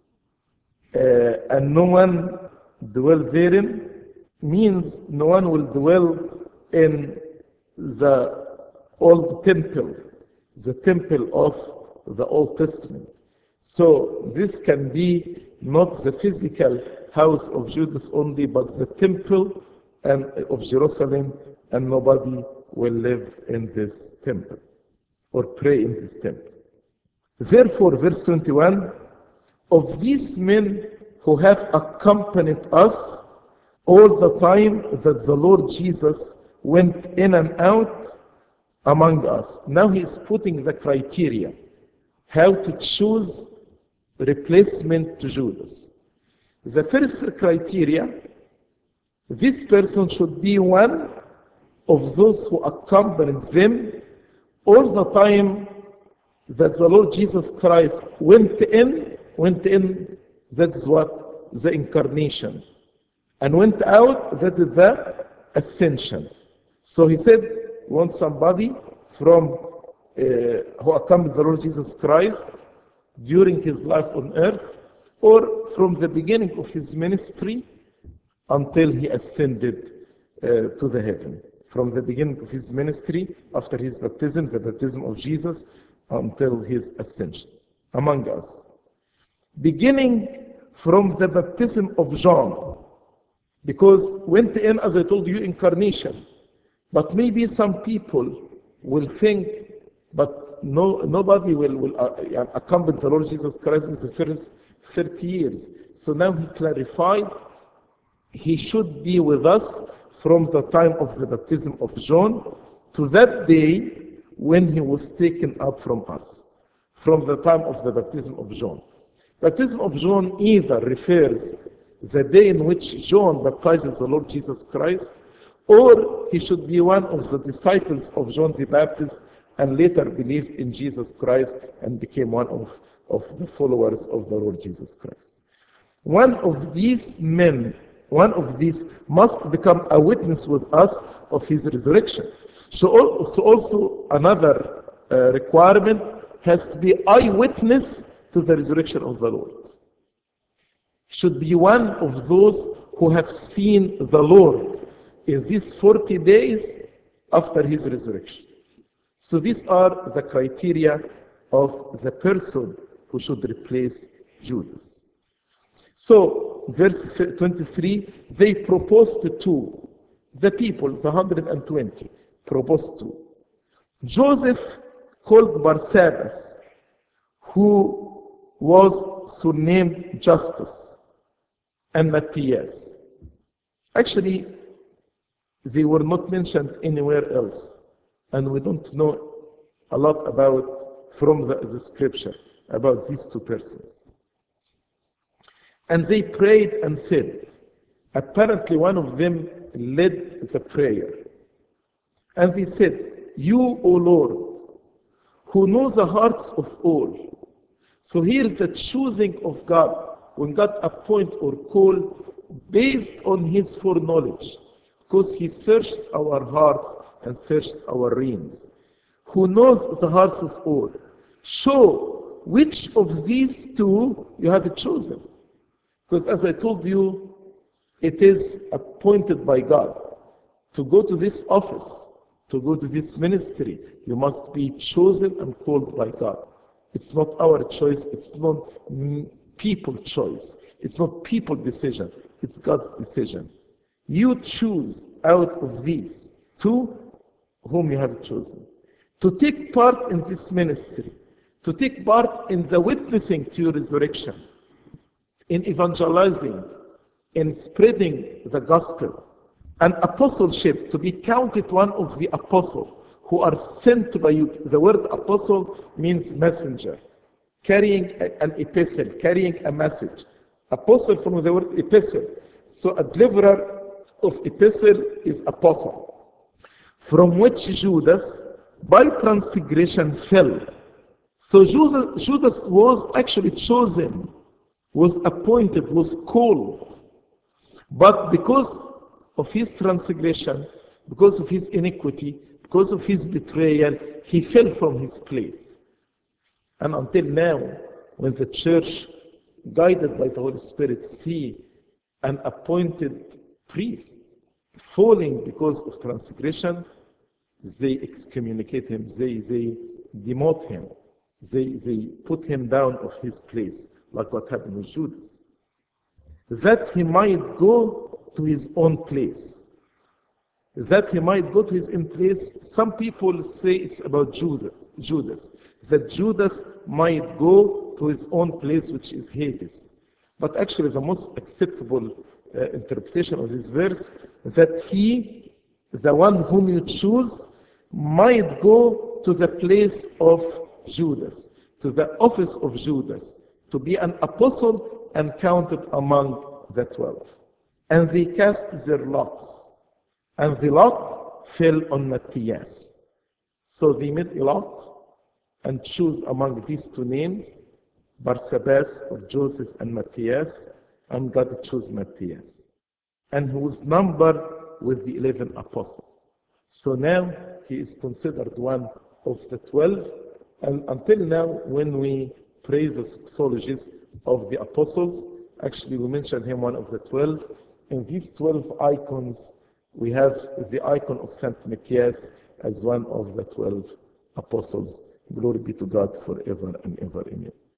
And no one dwell therein means no one will dwell in the old temple, the temple of the Old Testament. So this can be not the physical house of Judas only, but the temple of Jerusalem, and nobody will live in this temple or pray in this temple. Therefore, verse 21, of these men who have accompanied us all the time that the Lord Jesus went in and out among us. Now he is putting the criteria, how to choose replacement to Judas. The first criteria, this person should be one of those who accompanied them all the time that the Lord Jesus Christ went in, that's what? The incarnation. And went out, that is the ascension. So he said, want somebody from who accompanied the Lord Jesus Christ during his life on earth, or from the beginning of his ministry until he ascended to the heaven. From the beginning of his ministry, after his baptism, the baptism of Jesus, until his ascension among us. Beginning from the baptism of John, because went in, as I told you, incarnation. But maybe some people will think, but nobody will accompany the Lord Jesus Christ in the first 30 years. So now he clarified he should be with us from the time of the baptism of John to that day when he was taken up from us, from the time of the baptism of John. Baptism of John either refers the day in which John baptizes the Lord Jesus Christ, or he should be one of the disciples of John the Baptist and later believed in Jesus Christ and became one of the followers of the Lord Jesus Christ. One of these men, one of these must become a witness with us of his resurrection. So also another requirement has to be eyewitness to the resurrection of the Lord. Should be one of those who have seen the Lord in these 40 days after his resurrection. So these are the criteria of the person who should replace Judas. So, verse 23, they proposed to the people, the 120, proposed to Joseph, called Barsabbas, who was surnamed Justus, and Matthias. Actually, they were not mentioned anywhere else, and we don't know a lot about from the scripture about these two persons. And they prayed and said, apparently one of them led the prayer. And they said, you, O Lord, who know the hearts of all. So here's the choosing of God. When God appoint or call based on his foreknowledge, because he searches our hearts and searches our reins. Who knows the hearts of all. Show which of these two you have chosen. Because as I told you, it is appointed by God to go to this office, to go to this ministry. You must be chosen and called by God. It's not our choice. It's not people's choice. It's not people's decision. It's God's decision. You choose out of these two whom you have chosen to take part in this ministry, to take part in the witnessing to your resurrection, in evangelizing, in spreading the gospel, and apostleship, to be counted one of the apostles who are sent by you. The word apostle means messenger, carrying an epistle, carrying a message. Apostle from the word epistle. So a deliverer of epistle is apostle. From which Judas, by transgression, fell. So Judas was actually chosen, was appointed, was called. But because of his transgression, because of his iniquity, because of his betrayal, he fell from his place. And until now, when the church, guided by the Holy Spirit, see an appointed priest falling because of transgression, they excommunicate him, they demote him, they put him down of his place, like what happened with Judas, that he might go to his own place. That he might go to his own place. Some people say it's about Judas, that Judas might go to his own place, which is Hades. But actually the most acceptable interpretation of this verse, that he, the one whom you choose, might go to the place of Judas, to the office of Judas, to be an apostle and counted among the 12. And they cast their lots, and the lot fell on Matthias. So they made a lot and choose among these two names, Barsabbas or Joseph and Matthias, and God chose Matthias. And he was numbered with the 11 apostles. So now he is considered one of the 12. And until now, when we praise the doxologies of the apostles, actually we mention him one of the 12. In these 12 icons, we have the icon of Saint Matthias as one of the 12 apostles. Glory be to God forever and ever. Amen.